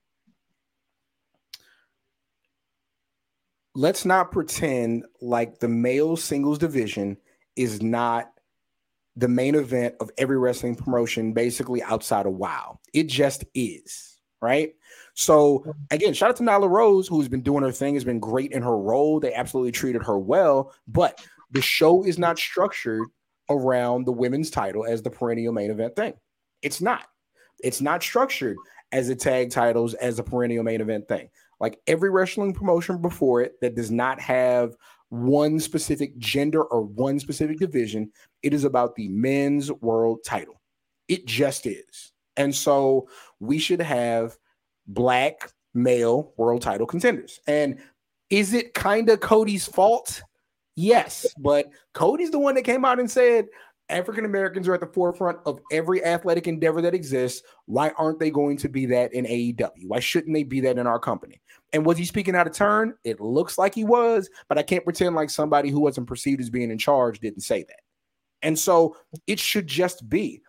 let's not pretend like the male singles division is not the main event of every wrestling promotion basically outside of WoW. It just is, right? So, again, shout out to Nyla Rose, who's been doing her thing, has been great in her role. They absolutely treated her well, but the show is not structured around the women's title as the perennial main event thing. It's not. It's not structured as the tag titles as a perennial main event thing. Like, every wrestling promotion before it that does not have one specific gender or one specific division, it is about the men's world title. It just is. And so we should have Black male world title contenders. And is it kind of Cody's fault? Yes, but Cody's the one that came out and said African Americans are at the forefront of every athletic endeavor that exists. Why aren't they going to be that in A E W? Why shouldn't they be that in our company? And was he speaking out of turn? It looks like he was, but I can't pretend like somebody who wasn't perceived as being in charge didn't say that. And so it should just be,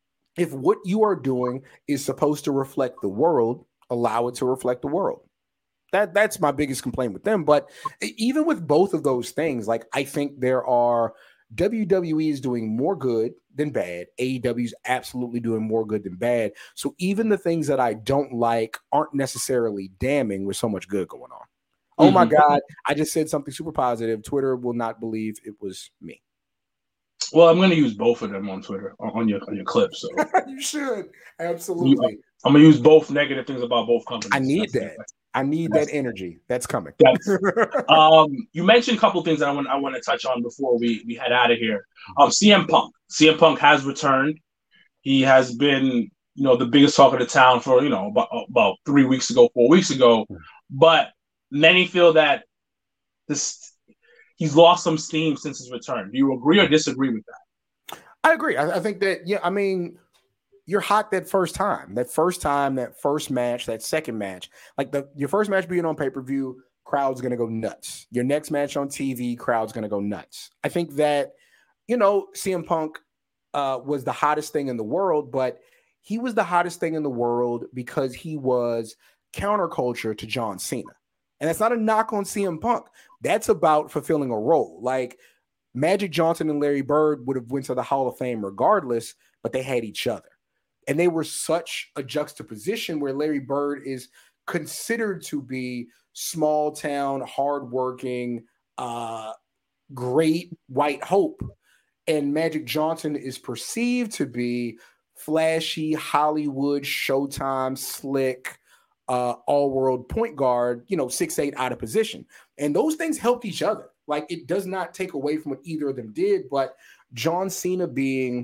if what you are doing is supposed to reflect the world, allow it to reflect the world. That that's my biggest complaint with them. But even with both of those things, like, I think there are, W W E is doing more good than bad. A E W is absolutely doing more good than bad. So even the things that I don't like aren't necessarily damning with so much good going on. Oh mm-hmm. my God, I just said something super positive. Twitter will not believe it was me. Well, I'm going to use both of them on Twitter, on your on your clip. So you should. Absolutely. I'm going to use both negative things about both companies. I need That's that. I need That's, that energy. That's coming. That's, um, you mentioned a couple of things that I want I want to touch on before we, we head out of here. Um, C M Punk. C M Punk has returned. He has been, you know, the biggest talk of the town for, you know, about, about three weeks ago, four weeks ago. But many feel that this he's lost some steam since his return. Do you agree or disagree with that? I agree. I, I think that, yeah, I mean, you're hot that first time, that first time, that first match, that second match, like the your first match being on pay-per-view, crowd's going to go nuts. Your next match on T V, crowd's going to go nuts. I think that, you know, C M Punk uh, was the hottest thing in the world, but he was the hottest thing in the world because he was counterculture to John Cena. And that's not a knock on C M Punk. That's about fulfilling a role. Like, Magic Johnson and Larry Bird would have went to the Hall of Fame regardless, but they had each other. And they were such a juxtaposition where Larry Bird is considered to be small town, hardworking, uh, great white hope. And Magic Johnson is perceived to be flashy, Hollywood, Showtime, slick, uh, all-world point guard, you know, six eight out of position. And those things helped each other. Like, it does not take away from what either of them did, but John Cena being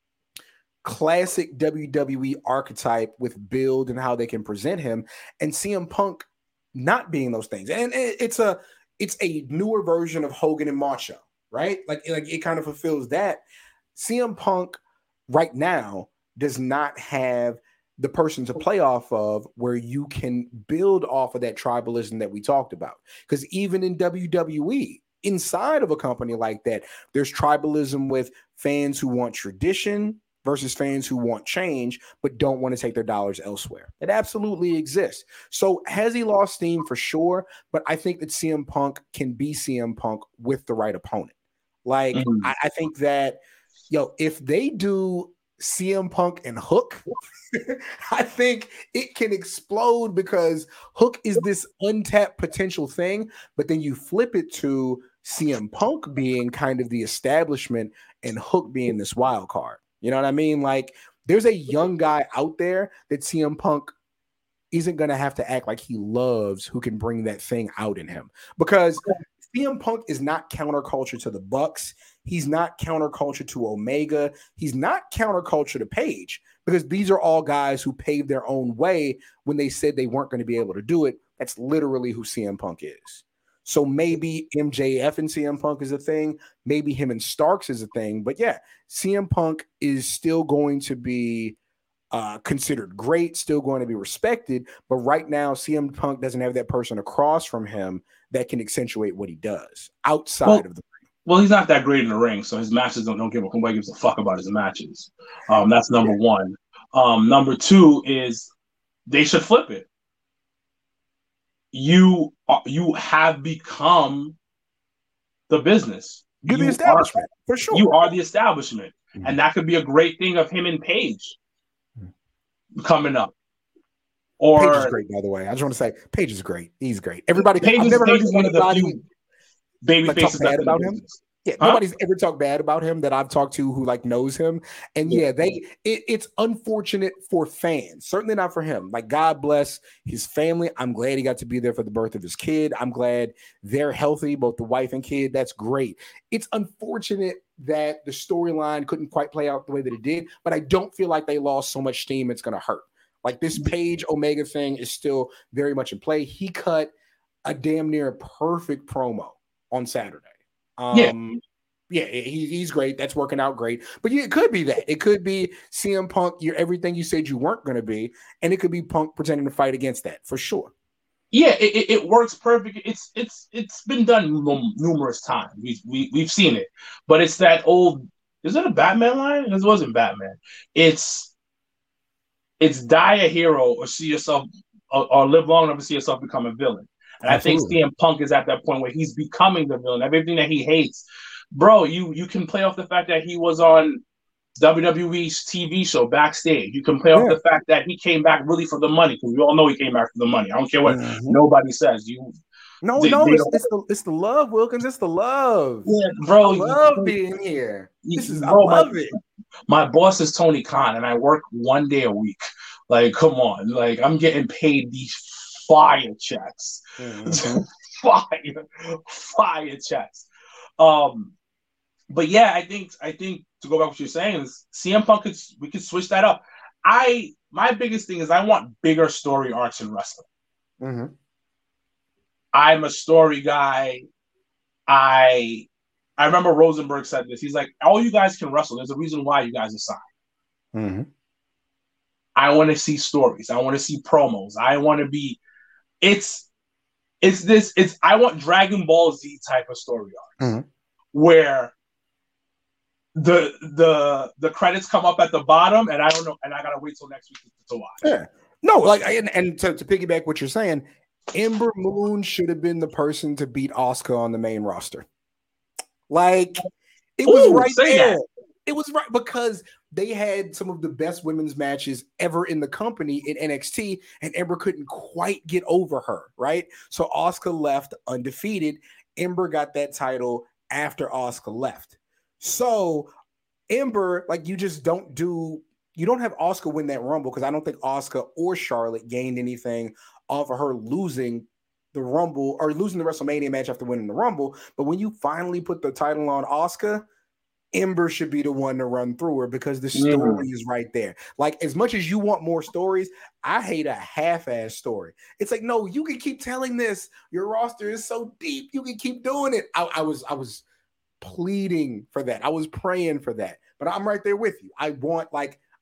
classic W W E archetype with build and how they can present him, and C M Punk not being those things. And it's a it's a newer version of Hogan and Macho, right? Like, like it kind of fulfills that. C M Punk right now does not have the person to play off of where you can build off of that tribalism that we talked about. Because even in W W E, inside of a company like that, there's tribalism with fans who want tradition versus fans who want change but don't want to take their dollars elsewhere. It absolutely exists. So has he lost steam? For sure, but I think that C M Punk can be C M Punk with the right opponent. Like, mm-hmm. I, I think that, yo, if they do C M Punk and Hook, I think it can explode because Hook is this untapped potential thing, but then you flip it to C M Punk being kind of the establishment and Hook being this wild card. You know what I mean? Like, there's a young guy out there that C M Punk isn't going to have to act like he loves, who can bring that thing out in him. Because C M Punk is not counterculture to the Bucks. He's not counterculture to Omega. He's not counterculture to Page, because these are all guys who paved their own way when they said they weren't going to be able to do it. That's literally who C M Punk is. So maybe M J F and C M Punk is a thing. Maybe him and Starks is a thing. But yeah, C M Punk is still going to be uh, considered great, still going to be respected. But right now, C M Punk doesn't have that person across from him that can accentuate what he does outside well, of the ring. Well, he's not that great in the ring, so his matches don't, don't give a nobody gives a fuck about his matches. Um, that's number yeah. one. Um, number two is they should flip it. You you have become the business. You're you the establishment, are, for sure. You are the establishment. Mm-hmm. And that could be a great thing of him and Page mm-hmm. coming up. Or Page is great, by the way. I just want to say, Page is great. He's great. Everybody, Page I've is, never Page heard is one of the few baby like, faces talk bad about him. Business. Yeah, huh? Nobody's ever talked bad about him that I've talked to who like knows him. And yeah, they it, it's unfortunate for fans. Certainly not for him. Like, God bless his family. I'm glad he got to be there for the birth of his kid. I'm glad they're healthy, both the wife and kid. That's great. It's unfortunate that the storyline couldn't quite play out the way that it did, but I don't feel like they lost so much steam it's going to hurt. Like, this Page Omega thing is still very much in play. He cut a damn near perfect promo on Saturday. Um, yeah, yeah he, he's great. That's working out great. But yeah, it could be that. It could be C M Punk, you're everything you said you weren't going to be, and it could be Punk pretending to fight against that, for sure. Yeah, it, it works perfect. It's it's it's been done numerous times. We we we've seen it, but it's that old. Is it a Batman line? It wasn't Batman. It's it's die a hero or see yourself or, or live long enough to see yourself become a villain. And Absolutely. I think C M Punk is at that point where he's becoming the villain. Everything that he hates, bro. You you can play off the fact that he was on W W E's T V show Backstage. You can play yeah. off the fact that he came back really for the money, because we all know he came back for the money. I don't care what mm-hmm. nobody says. You no they, no, they it's, it's the it's the love, Wilkins. It's the love. Yeah, bro. I love you, being here. You, this is bro, I love my, it. My boss is Tony Khan, and I work one day a week. Like, come on, like I'm getting paid these fire checks. Mm-hmm. fire, fire checks. Um, but yeah, I think I think to go back to what you're saying is C M Punk could we could switch that up. I my biggest thing is I want bigger story arcs in wrestling. Mm-hmm. I'm a story guy. I I remember Rosenberg said this. He's like, all you guys can wrestle. There's a reason why you guys are signed. Mm-hmm. I want to see stories. I want to see promos. I want to be. It's it's this. It's I want Dragon Ball Z type of story arcs mm-hmm. where the the the credits come up at the bottom, and I don't know, and I gotta wait till next week to, to watch. Yeah, no, like and, and to, to piggyback what you're saying, Ember Moon should have been the person to beat Asuka on the main roster. Like, it was Ooh, right there. That. It was right because they had some of the best women's matches ever in the company in N X T, and Ember couldn't quite get over her, right? So Asuka left undefeated. Ember got that title after Asuka left. So Ember, like, you just don't do, you don't have Asuka win that Rumble, because I don't think Asuka or Charlotte gained anything off of her losing the Rumble or losing the WrestleMania match after winning the Rumble. But when you finally put the title on Asuka, Ember should be the one to run through her, because the story mm. is right there. Like, as much as you want more stories, I hate a half-ass story. It's like, no, you can keep telling this. Your roster is so deep. You can keep doing it. I, I was, I was pleading for that. I was praying for that. But I'm right there with you. I want, like,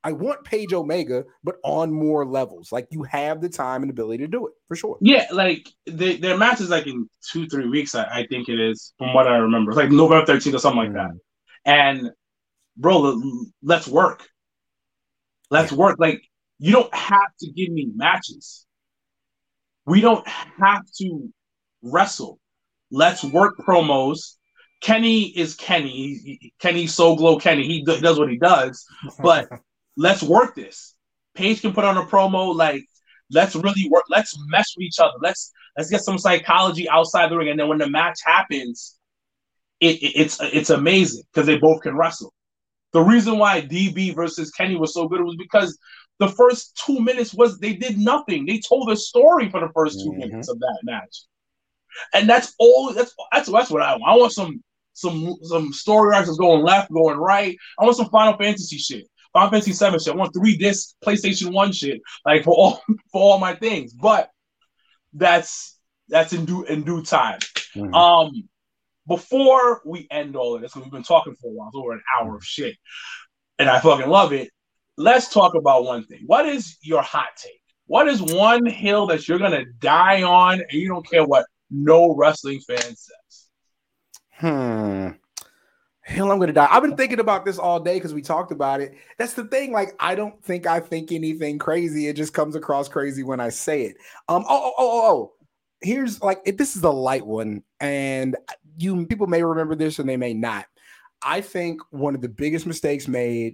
I want Paige Omega, but on more levels. Like you have the time and ability to do it for sure. Yeah, like they, their match is like in two, three weeks. I, I think it is, from what I remember. It's like November thirteenth or something like mm. that. And bro, let's work. Let's yeah. work. Like you don't have to give me matches. We don't have to wrestle. Let's work promos. Kenny is Kenny. Kenny's so glow Kenny. He does what he does. But let's work this. Paige can put on a promo. Like, let's really work. Let's mesh with each other. Let's let's get some psychology outside the ring. And then when the match happens, it, it, it's it's amazing because they both can wrestle. The reason why D B versus Kenny was so good was because the first two minutes was they did nothing. They told a story for the first two mm-hmm. minutes of that match. And that's all. That's that's that's what I want. I want some some some story arcs that's going left, going right. I want some Final Fantasy shit, Final Fantasy seven shit. I want three disc PlayStation One shit, like for all for all my things. But that's that's in due in due time. Mm-hmm. Um, before we end all of this, because we've been talking for a while, it's over an hour of shit, and I fucking love it. Let's talk about one thing. What is your hot take? What is one hill that you're gonna die on, and you don't care what no wrestling fan says? Hmm. Hell, I'm gonna die. I've been thinking about this all day because we talked about it. That's the thing. Like, I don't think I think anything crazy. It just comes across crazy when I say it. Um. Oh. Oh. Oh. oh. Here's like it, this is a light one, and you people may remember this and they may not. I think one of the biggest mistakes made,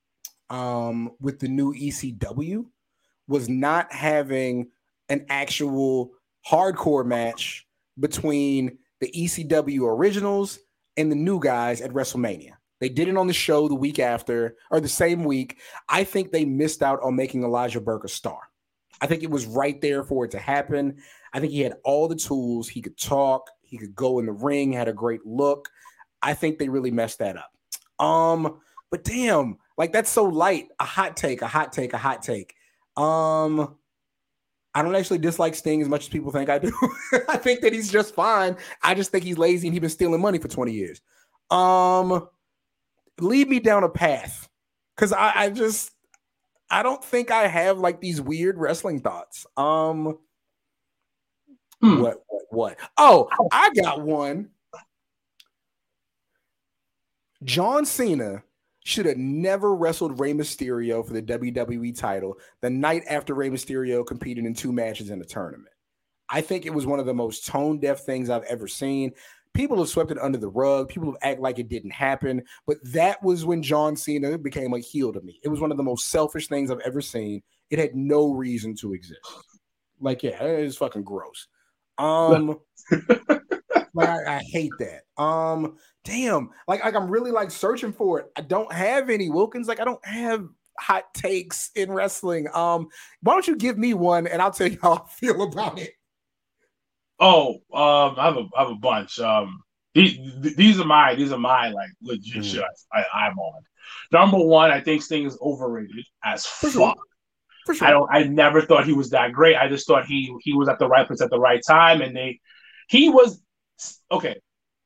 um, with the new E C W was not having an actual hardcore match between the E C W originals and the new guys at WrestleMania. They did it on the show the week after or the same week. I think they missed out on making Elijah Burke a star. I think it was right there for it to happen. I think he had all the tools. He could talk. He could go in the ring, had a great look. I think they really messed that up. Um, but damn, like that's so light. A hot take, a hot take, a hot take. Um, I don't actually dislike Sting as much as people think I do. I think that he's just fine. I just think he's lazy and he's been stealing money for twenty years. Um, lead me down a path. Cause I, I just, I don't think I have like these weird wrestling thoughts. Um, hmm. what, what, what? Oh, I got one. John Cena should have never wrestled Rey Mysterio for the W W E title the night after Rey Mysterio competed in two matches in a tournament. I think it was one of the most tone-deaf things I've ever seen. People have swept it under the rug. People have acted like it didn't happen. But that was when John Cena became a heel to me. It was one of the most selfish things I've ever seen. It had no reason to exist. Like, yeah, it's fucking gross. Um, like, I, I hate that. Um, damn, like, like I'm really like searching for it. I don't have any Wilkins. Like, I don't have hot takes in wrestling. Um, why don't you give me one and I'll tell you how I feel about it. Oh, um, I have a I have a bunch. Um, these, these are my these are my like legit mm. shit I, I'm on. Number one, I think Sting is overrated as For fuck. Sure. For sure. I don't. I never thought he was that great. I just thought he he was at the right place at the right time, and they he was okay.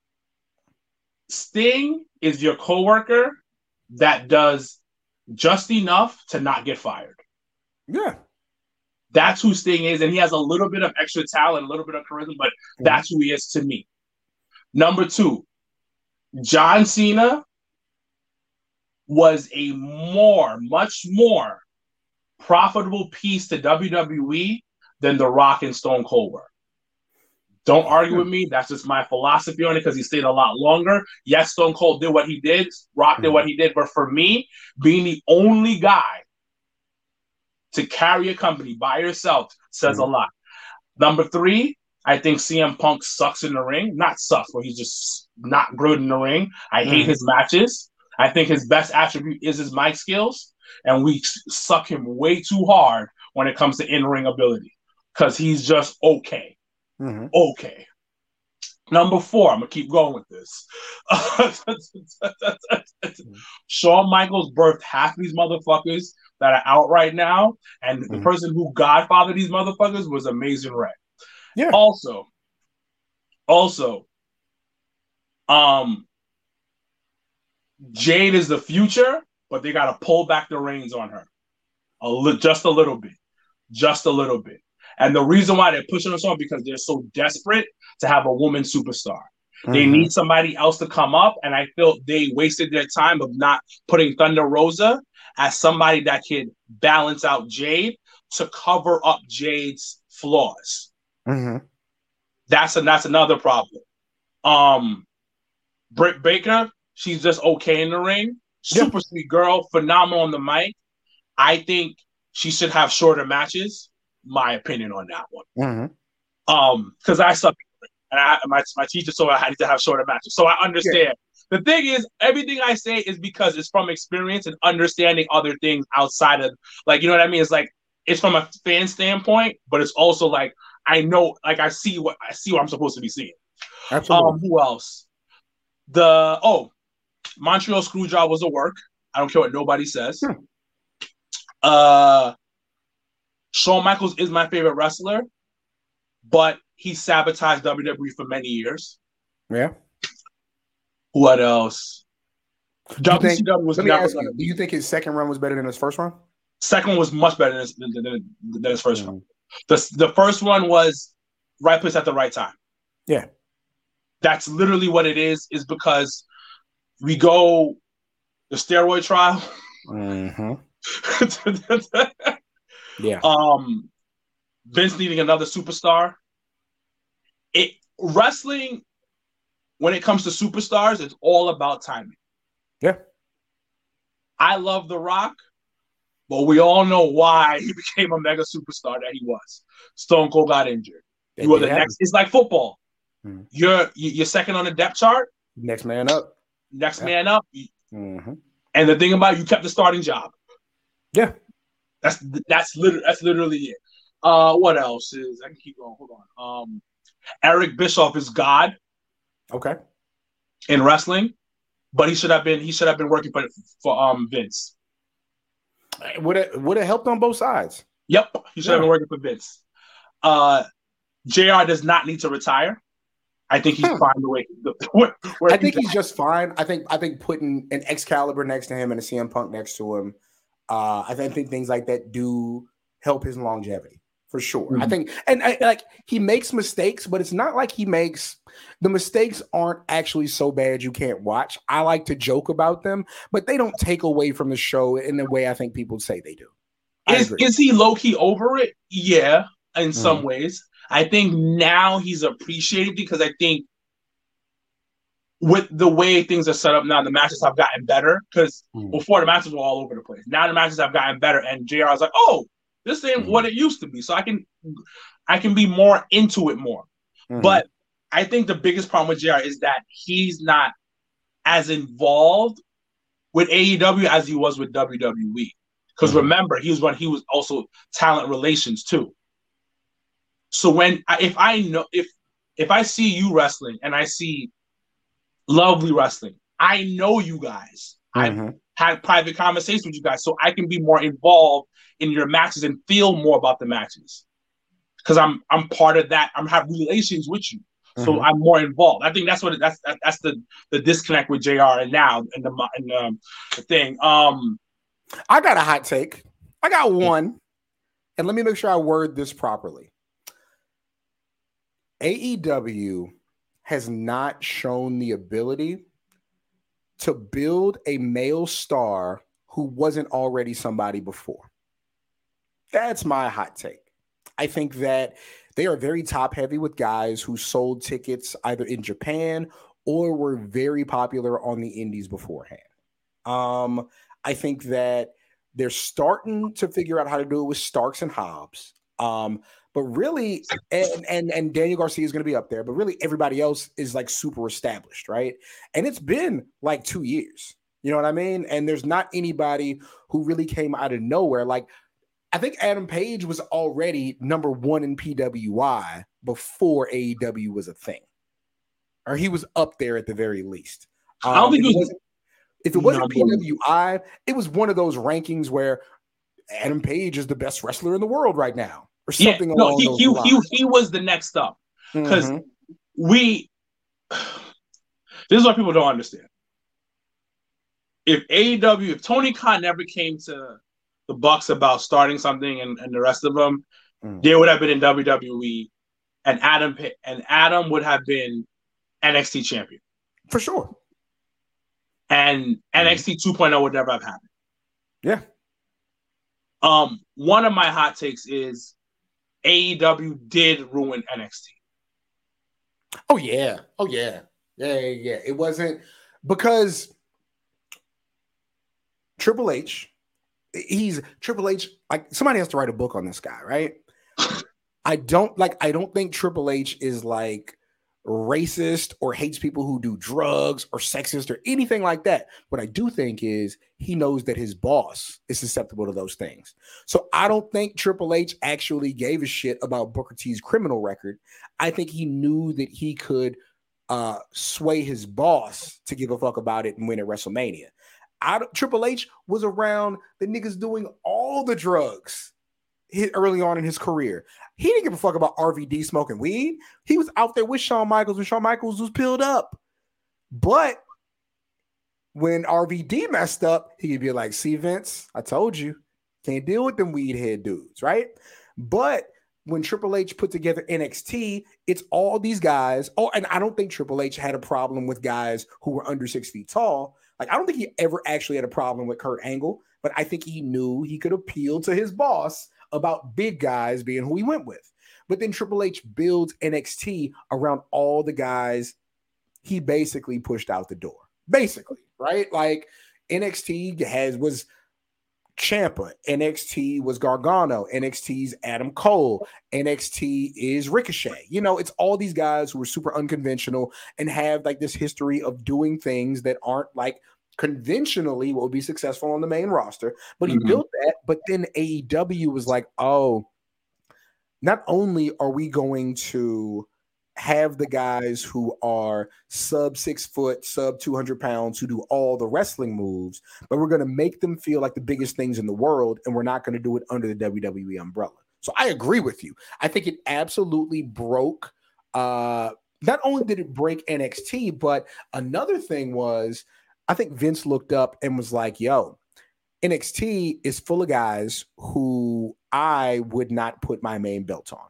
Sting is your coworker that does just enough to not get fired. Yeah. That's who Sting is, and he has a little bit of extra talent, a little bit of charisma, but mm-hmm. that's who he is to me. Number two, John Cena was a more, much more profitable piece to W W E than The Rock and Stone Cold were. Don't argue with me. That's just my philosophy on it because he stayed a lot longer. Yes, Stone Cold did what he did. Rock did what he did. But for me, being the only guy to carry a company by yourself says mm-hmm. a lot. Number three, I think C M Punk sucks in the ring. Not sucks, but he's just not good in the ring. I hate mm-hmm. his matches. I think his best attribute is his mic skills, and we suck him way too hard when it comes to in-ring ability because he's just okay. Mm-hmm. Okay. Number four, I'm going to keep going with this. mm-hmm. Shawn Michaels birthed half these motherfuckers that are out right now, and mm-hmm. the person who godfathered these motherfuckers was Amazing Red. Yeah. Also, also, um, Jade is the future, but they got to pull back the reins on her a li- just a little bit, just a little bit. And the reason why they're pushing us on because they're so desperate to have a woman superstar. Mm-hmm. They need somebody else to come up, and I feel they wasted their time of not putting Thunder Rosa as somebody that could balance out Jade to cover up Jade's flaws. Mm-hmm. That's a, that's another problem. Um, Britt Baker, she's just okay in the ring. Super yeah. sweet girl, phenomenal on the mic. I think she should have shorter matches. My opinion on that one. Mm-hmm. Um, because I suck, and I, my my teacher told me I had to have shorter matches, so I understand. Yeah. The thing is, everything I say is because it's from experience and understanding other things outside of, like, you know what I mean. It's like it's from a fan standpoint, but it's also like I know, like I see what I see what I'm supposed to be seeing. Absolutely. Um, who else? The oh, Montreal Screwjob was a work. I don't care what nobody says. Hmm. Uh. Shawn Michaels is my favorite wrestler, but he sabotaged W W E for many years. Yeah. What else? W C W was let me never ask you, do you think his second run was better than his first run? Second one was much better than his, than, than, than his first mm-hmm. run. The, the first one was right place at the right time. Yeah. That's literally what it is, is because we go the steroid trial. Mm-hmm. Yeah. Um, Vince needing another superstar. It wrestling, when it comes to superstars, it's all about timing. Yeah. I love The Rock, but we all know why he became a mega superstar that he was. Stone Cold got injured. You were the next. It's like football. Mm-hmm. You're you're second on the depth chart. Next man up. Next yeah. man up. Mm-hmm. And the thing about it, you kept the starting job. Yeah. That's that's literally that's literally it. Uh, what else is I can keep going? Hold on. Um, Eric Bischoff is God. Okay. In wrestling, but he should have been he should have been working for for um Vince. Would it would it helped on both sides? Yep, he should yeah. have been working for Vince. Uh, J R does not need to retire. I think he's hmm. fine the way. Where, where I think he's, he's just fine. I think I think putting an Excalibur next to him and a C M Punk next to him. Uh, I think things like that do help his longevity for sure. Mm-hmm. I think, and I, like he makes mistakes, but it's not like he makes the mistakes aren't actually so bad you can't watch. I like to joke about them, but they don't take away from the show in the way I think people say they do. Is is he low key over it? Yeah, in mm-hmm. some ways. I think now he's appreciated because I think with the way things are set up now, the matches have gotten better because mm. before the matches were all over the place. Now the matches have gotten better, and J R is like, "Oh, this ain't mm. what it used to be." So I can, I can be more into it more. Mm. But I think the biggest problem with J R is that he's not as involved with A E W as he was with W W E. Because mm. remember, he was when he was also talent relations too. So when if I know if if I see you wrestling and I see Lovely Wrestling, I know you guys. Mm-hmm. I've had private conversations with you guys, so I can be more involved in your matches and feel more about the matches because I'm I'm part of that. I'm have relations with you, so mm-hmm. I'm more involved. I think that's what it, that's that, that's the the disconnect with J R and now and the and um, the thing. Um, I got a hot take. I got one, and let me make sure I word this properly. A E W has not shown the ability to build a male star who wasn't already somebody before. That's my hot take. I think that they are very top heavy with guys who sold tickets either in Japan or were very popular on the indies beforehand. Um, I think that they're starting to figure out how to do it with Starks and Hobbs. Um, But really, and, and and Daniel Garcia is going to be up there, but really everybody else is like super established, right? And it's been like two years, you know what I mean? And there's not anybody who really came out of nowhere. Like, I think Adam Page was already number one in P W I before A E W was a thing. Or he was up there at the very least. Um, I don't think if it wasn't, if it wasn't P W I, it was one of those rankings where Adam Page is the best wrestler in the world right now. Or something yeah, along no, he, those he, lines. he, he was the next up. Because mm-hmm. we, this is what people don't understand. if A E W, if Tony Khan never came to the Bucks about starting something and, and the rest of them, mm. they would have been in W W E, and Adam and Adam would have been N X T champion for sure. And mm. N X T two point oh would never have happened. Yeah. Um, one of my hot takes is A E W did ruin N X T. Oh yeah. Oh yeah. Yeah, yeah, yeah. It wasn't because Triple H, he's Triple H, like somebody has to write a book on this guy, right? I don't like I don't think Triple H is like racist or hates people who do drugs or sexist or anything like that. What I do think is he knows that his boss is susceptible to those things. So I don't think Triple H actually gave a shit about Booker T's criminal record. I think he knew that he could uh, sway his boss to give a fuck about it and win at WrestleMania. I, Triple H was around the niggas doing all the drugs early on in his career. He didn't give a fuck about R V D smoking weed. He was out there with Shawn Michaels when Shawn Michaels was peeled up. But when R V D messed up, he could be like, see, Vince, I told you, can't deal with them weed head dudes, right? But when Triple H put together N X T, it's all these guys. Oh, and I don't think Triple H had a problem with guys who were under six feet tall. Like, I don't think he ever actually had a problem with Kurt Angle, but I think he knew he could appeal to his boss about big guys being who he went with. But then Triple H builds N X T around all the guys he basically pushed out the door. Basically, right? Like N X T has was Ciampa, N X T was Gargano, N X T's Adam Cole, N X T is Ricochet. You know, it's all these guys who are super unconventional and have like this history of doing things that aren't like conventionally what would be successful on the main roster, but he mm-hmm. built that. But then A E W was like, oh, not only are we going to have the guys who are sub six foot, sub two hundred pounds, who do all the wrestling moves, but we're going to make them feel like the biggest things in the world, and we're not going to do it under the W W E umbrella. So I agree with you. I think it absolutely broke. Uh, not only did it break N X T, but another thing was, I think Vince looked up and was like, yo, N X T is full of guys who I would not put my main belt on.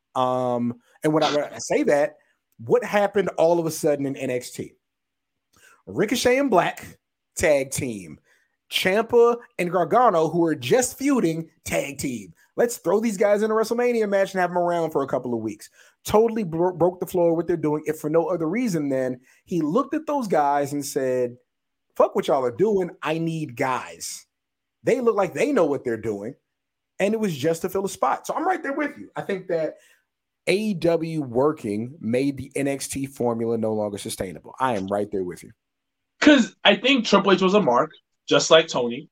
Um, and when I, when I say that, what happened all of a sudden in N X T? Ricochet and Black tag team. Ciampa and Gargano, who are just feuding, tag team. Let's throw these guys in a WrestleMania match and have them around for a couple of weeks. Totally bro- broke the floor what they're doing. If for no other reason, then he looked at those guys and said, fuck what y'all are doing. I need guys. They look like they know what they're doing. And it was just to fill a spot. So I'm right there with you. I think that A E W working made the N X T formula no longer sustainable. I am right there with you. Because I think Triple H was a mark, just like Tony,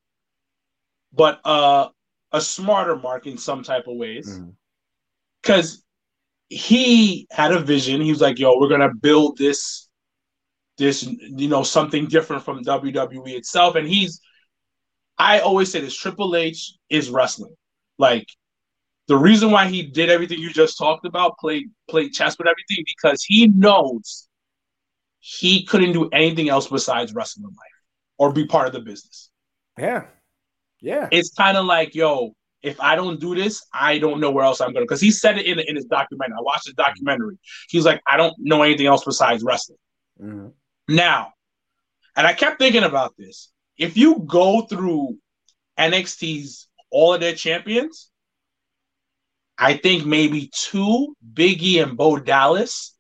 but uh, a smarter mark in some type of ways. Because mm-hmm. he had a vision. He was like, yo, we're going to build this this, you know, something different from W W E itself. And he's, I always say this, Triple H is wrestling. Like, the reason why he did everything you just talked about, played played chess with everything, because he knows he couldn't do anything else besides wrestling in life or be part of the business. Yeah. Yeah. It's kind of like, yo, if I don't do this, I don't know where else I'm going to, because he said it in, in his documentary. I watched his documentary. He's like, I don't know anything else besides wrestling. Mm-hmm. Now, and I kept thinking about this. If you go through N X T's all of their champions, I think maybe two, Biggie and Bo Dallas,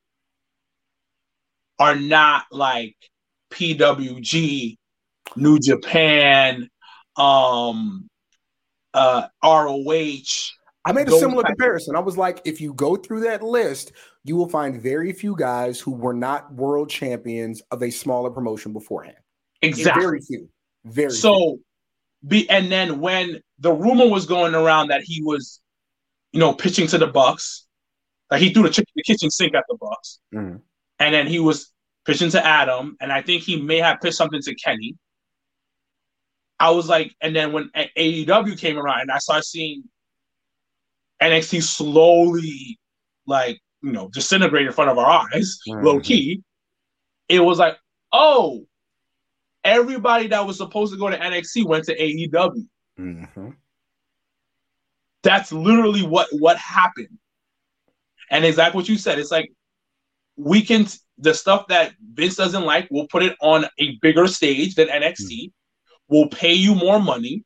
are not like P W G, New Japan, um, uh, R O H. I made a similar comparison. I was like, if you go through that list, you will find very few guys who were not world champions of a smaller promotion beforehand. Exactly. Very few. Very so, few. Be, and then when the rumor was going around that he was, you know, pitching to the Bucks, like he threw the, the kitchen sink at the Bucks, mm-hmm. and then he was pitching to Adam, and I think he may have pitched something to Kenny. I was like, and then when A E W came around, and I started seeing N X T slowly, like, you know, disintegrate in front of our eyes, mm-hmm. low key, it was like, oh, everybody that was supposed to go to N X T went to A E W. Mm-hmm. That's literally what, what happened. And exactly what you said. It's like, we can, the stuff that Vince doesn't like, we'll put it on a bigger stage than N X T. Mm-hmm. We'll pay you more money.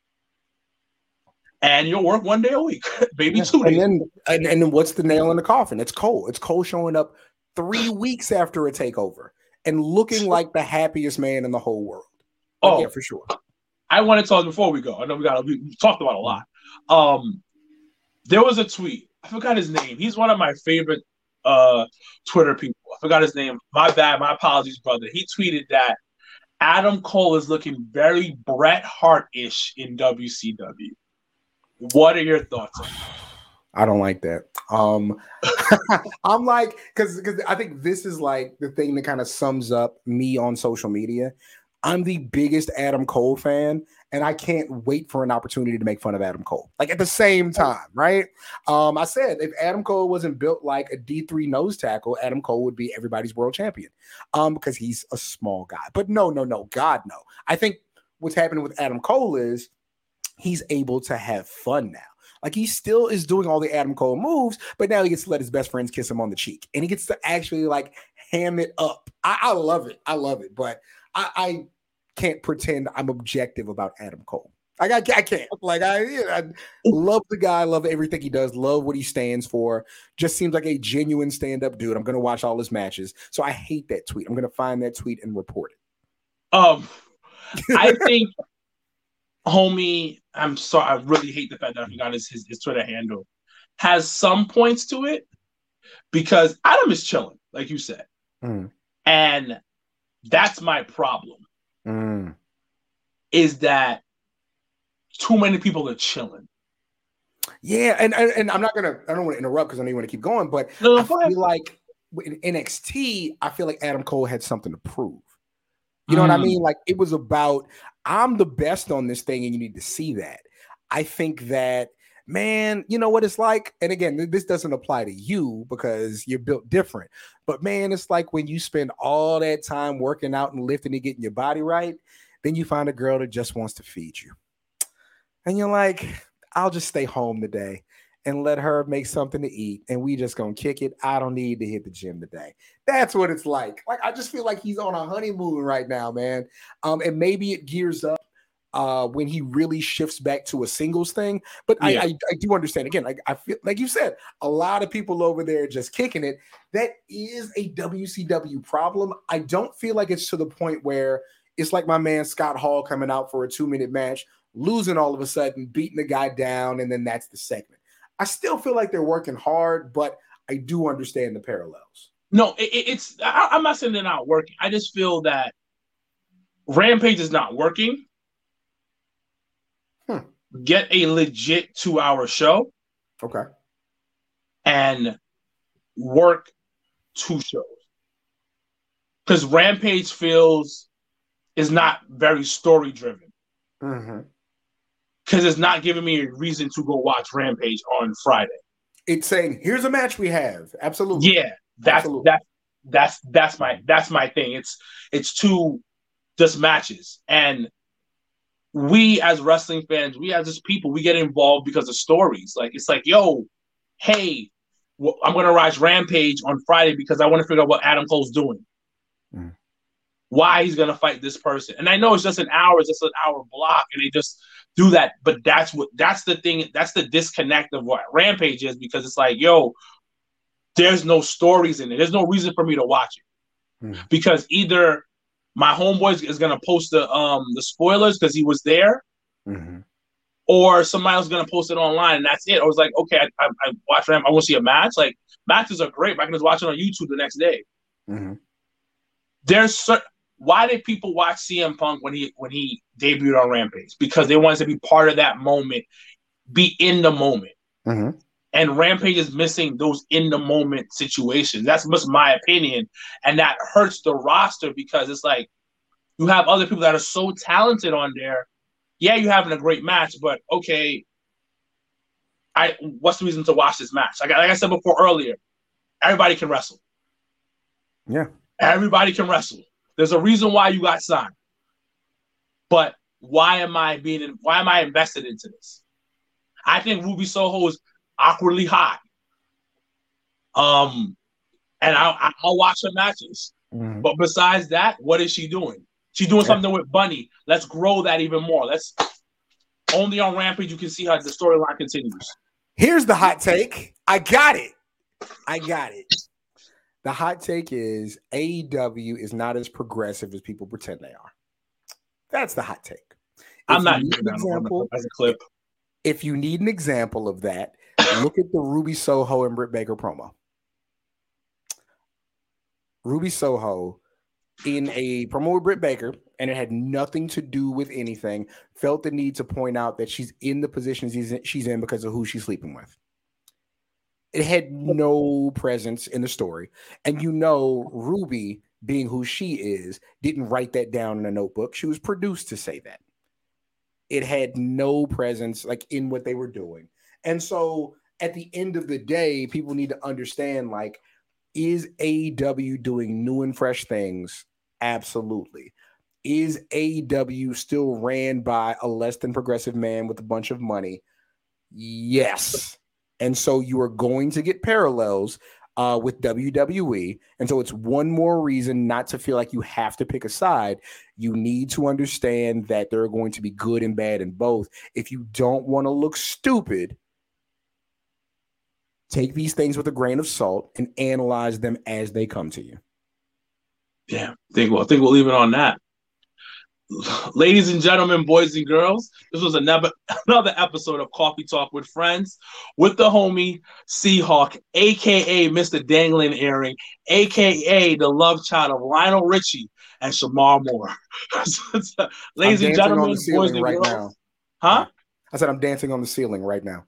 And you'll work one day a week, maybe yeah. two days. And then, and, and then what's the nail in the coffin? It's Cole. It's Cole showing up three weeks after a takeover and looking like the happiest man in the whole world. But oh, yeah, for sure. I want to talk before we go. I know we got we talked about a lot. Um, there was a tweet. I forgot his name. He's one of my favorite uh, Twitter people. I forgot his name. My bad. My apologies, brother. He tweeted that Adam Cole is looking very Bret Hart-ish in W C W. What are your thoughts on that? I don't like that. Um, I'm like, because because I think this is like the thing that kind of sums up me on social media. I'm the biggest Adam Cole fan, and I can't wait for an opportunity to make fun of Adam Cole. Like at the same time, right? Um, I said if Adam Cole wasn't built like a D three nose tackle, Adam Cole would be everybody's world champion. Um, because he's a small guy. But no, no, no, God, no. I think what's happening with Adam Cole is he's able to have fun now. Like he still is doing all the Adam Cole moves, but now he gets to let his best friends kiss him on the cheek, and he gets to actually like ham it up. I, I love it. I love it, but I, I can't pretend I'm objective about Adam Cole. Like I, I can't. Like I, you know, I love the guy. Love everything he does. Love what he stands for. Just seems like a genuine stand-up dude. I'm gonna watch all his matches. So I hate that tweet. I'm gonna find that tweet and report it. Um, I think. Homie, I'm sorry. I really hate the fact that I forgot his, his, his Twitter handle. Has some points to it because Adam is chilling, like you said. Mm. And that's my problem. Mm. Is that too many people are chilling. Yeah, and, and, and I'm not going to, I don't want to interrupt because I know you want to keep going, but no, I feel ahead. like in N X T, I feel like Adam Cole had something to prove. You know mm. what I mean? Like it was about, I'm the best on this thing and you need to see that. I think that, man, you know what it's like? And again, this doesn't apply to you because you're built different. But man, it's like when you spend all that time working out and lifting and getting your body right, then you find a girl that just wants to feed you. And you're like, I'll just stay home today and let her make something to eat. And we just gonna kick it. I don't need to hit the gym today. That's what it's like. Like, I just feel like he's on a honeymoon right now, man. Um, and maybe it gears up uh, when he really shifts back to a singles thing. But yeah. I, I, I do understand. Again, like I feel like you said, a lot of people over there just kicking it. That is a W C W problem. I don't feel like it's to the point where it's like my man Scott Hall coming out for a two-minute match, losing all of a sudden, beating the guy down, and then that's the segment. I still feel like they're working hard, but I do understand the parallels. No, it, it's I, I'm not saying they're not working. I just feel that Rampage is not working. Hmm. Get a legit two-hour show. Okay. And work two shows. Because Rampage feels is not very story-driven. Mm-hmm. Because it's not giving me a reason to go watch Rampage on Friday. It's saying, here's a match we have. Absolutely. Yeah, that's Absolutely. that's that's that's my that's my thing. It's it's two just matches. And we as wrestling fans, we as just people, we get involved because of stories. Like it's like, yo, hey, well, I'm gonna watch Rampage on Friday because I want to figure out what Adam Cole's doing. Mm. Why he's gonna fight this person. And I know it's just an hour, it's just an hour block, and they just do that, but that's what that's the thing, that's the disconnect of what Rampage is, because it's like, yo, there's no stories in it. There's no reason for me to watch it. Mm. Because either my homeboy is gonna post the um the spoilers because he was there, mm-hmm. or somebody else is gonna post it online, and that's it. I was like, okay, I, I, I watch Ram, I want to see a match. Like matches are great, but I can just watch it on YouTube the next day. Mm-hmm. There's certain Why did people watch C M Punk when he when he debuted on Rampage? Because they wanted to be part of that moment, be in the moment. Mm-hmm. And Rampage is missing those in the moment situations. That's just my opinion, and that hurts the roster because it's like you have other people that are so talented on there. Yeah, you're having a great match, but okay, I what's the reason to watch this match? Like, like I said before earlier, everybody can wrestle. Yeah, everybody can wrestle. There's a reason why you got signed. But why am I being? Why am I invested into this? I think Ruby Soho is awkwardly hot. Um, and I, I'll watch her matches. Mm-hmm. But besides that, what is she doing? She's doing yeah. something with Bunny. Let's grow that even more. Let's only on Rampage you can see how the storyline continues. Here's the hot take. I got it. I got it. The hot take is A E W is not as progressive as people pretend they are. That's the hot take. If I'm not using that example, as a clip. If you need an example of that, look at the Ruby Soho and Britt Baker promo. Ruby Soho in a promo with Britt Baker, and it had nothing to do with anything, felt the need to point out that she's in the position she's in because of who she's sleeping with. It had no presence in the story. And you know, Ruby, being who she is, didn't write that down in a notebook. She was produced to say that. It had no presence like in what they were doing. And so at the end of the day, people need to understand, like, is A E W doing new and fresh things? Absolutely. Is A E W still ran by a less than progressive man with a bunch of money? Yes. And so you are going to get parallels uh, with W W E. And so it's one more reason not to feel like you have to pick a side. You need to understand that there are going to be good and bad in both. If you don't want to look stupid, take these things with a grain of salt and analyze them as they come to you. Yeah, I think, well, I think we'll leave it on that. Ladies and gentlemen, boys and girls, this was another another episode of Coffee Talk with Friends with the homie Seahawk, a k a. Mister Dangling Earring, a k a the love child of Lionel Richie and Shamar Moore. Ladies and gentlemen, boys and right girls. Now. Huh? I said I'm dancing on the ceiling right now.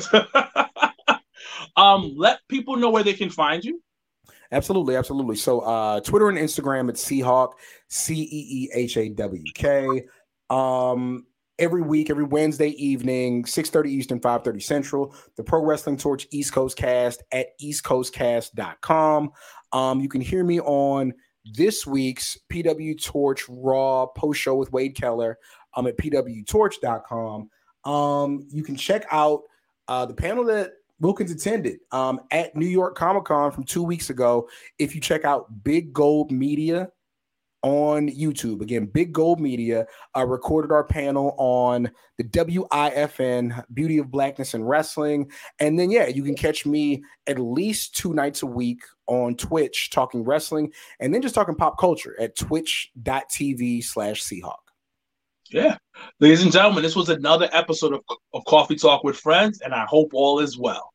um, let people know where they can find you. Absolutely, absolutely. So uh, Twitter and Instagram at Seahawk, C E E H A W K. Um, every week, every Wednesday evening, six thirty Eastern, five thirty Central, the Pro Wrestling Torch East Coast Cast at east coast cast dot com. Um, you can hear me on this week's P W Torch Raw post show with Wade Keller um, at p w torch dot com. Um, you can check out uh, the panel that Wilkins attended um, at New York Comic Con from two weeks ago. If you check out Big Gold Media on YouTube, again, Big Gold Media uh, recorded our panel on the W I F N, Beauty of Blackness in Wrestling. And then, yeah, you can catch me at least two nights a week on Twitch talking wrestling and then just talking pop culture at twitch.tv slash Seahawk. Yeah. Ladies and gentlemen, this was another episode of, of Coffee Talk with Friends, and I hope all is well.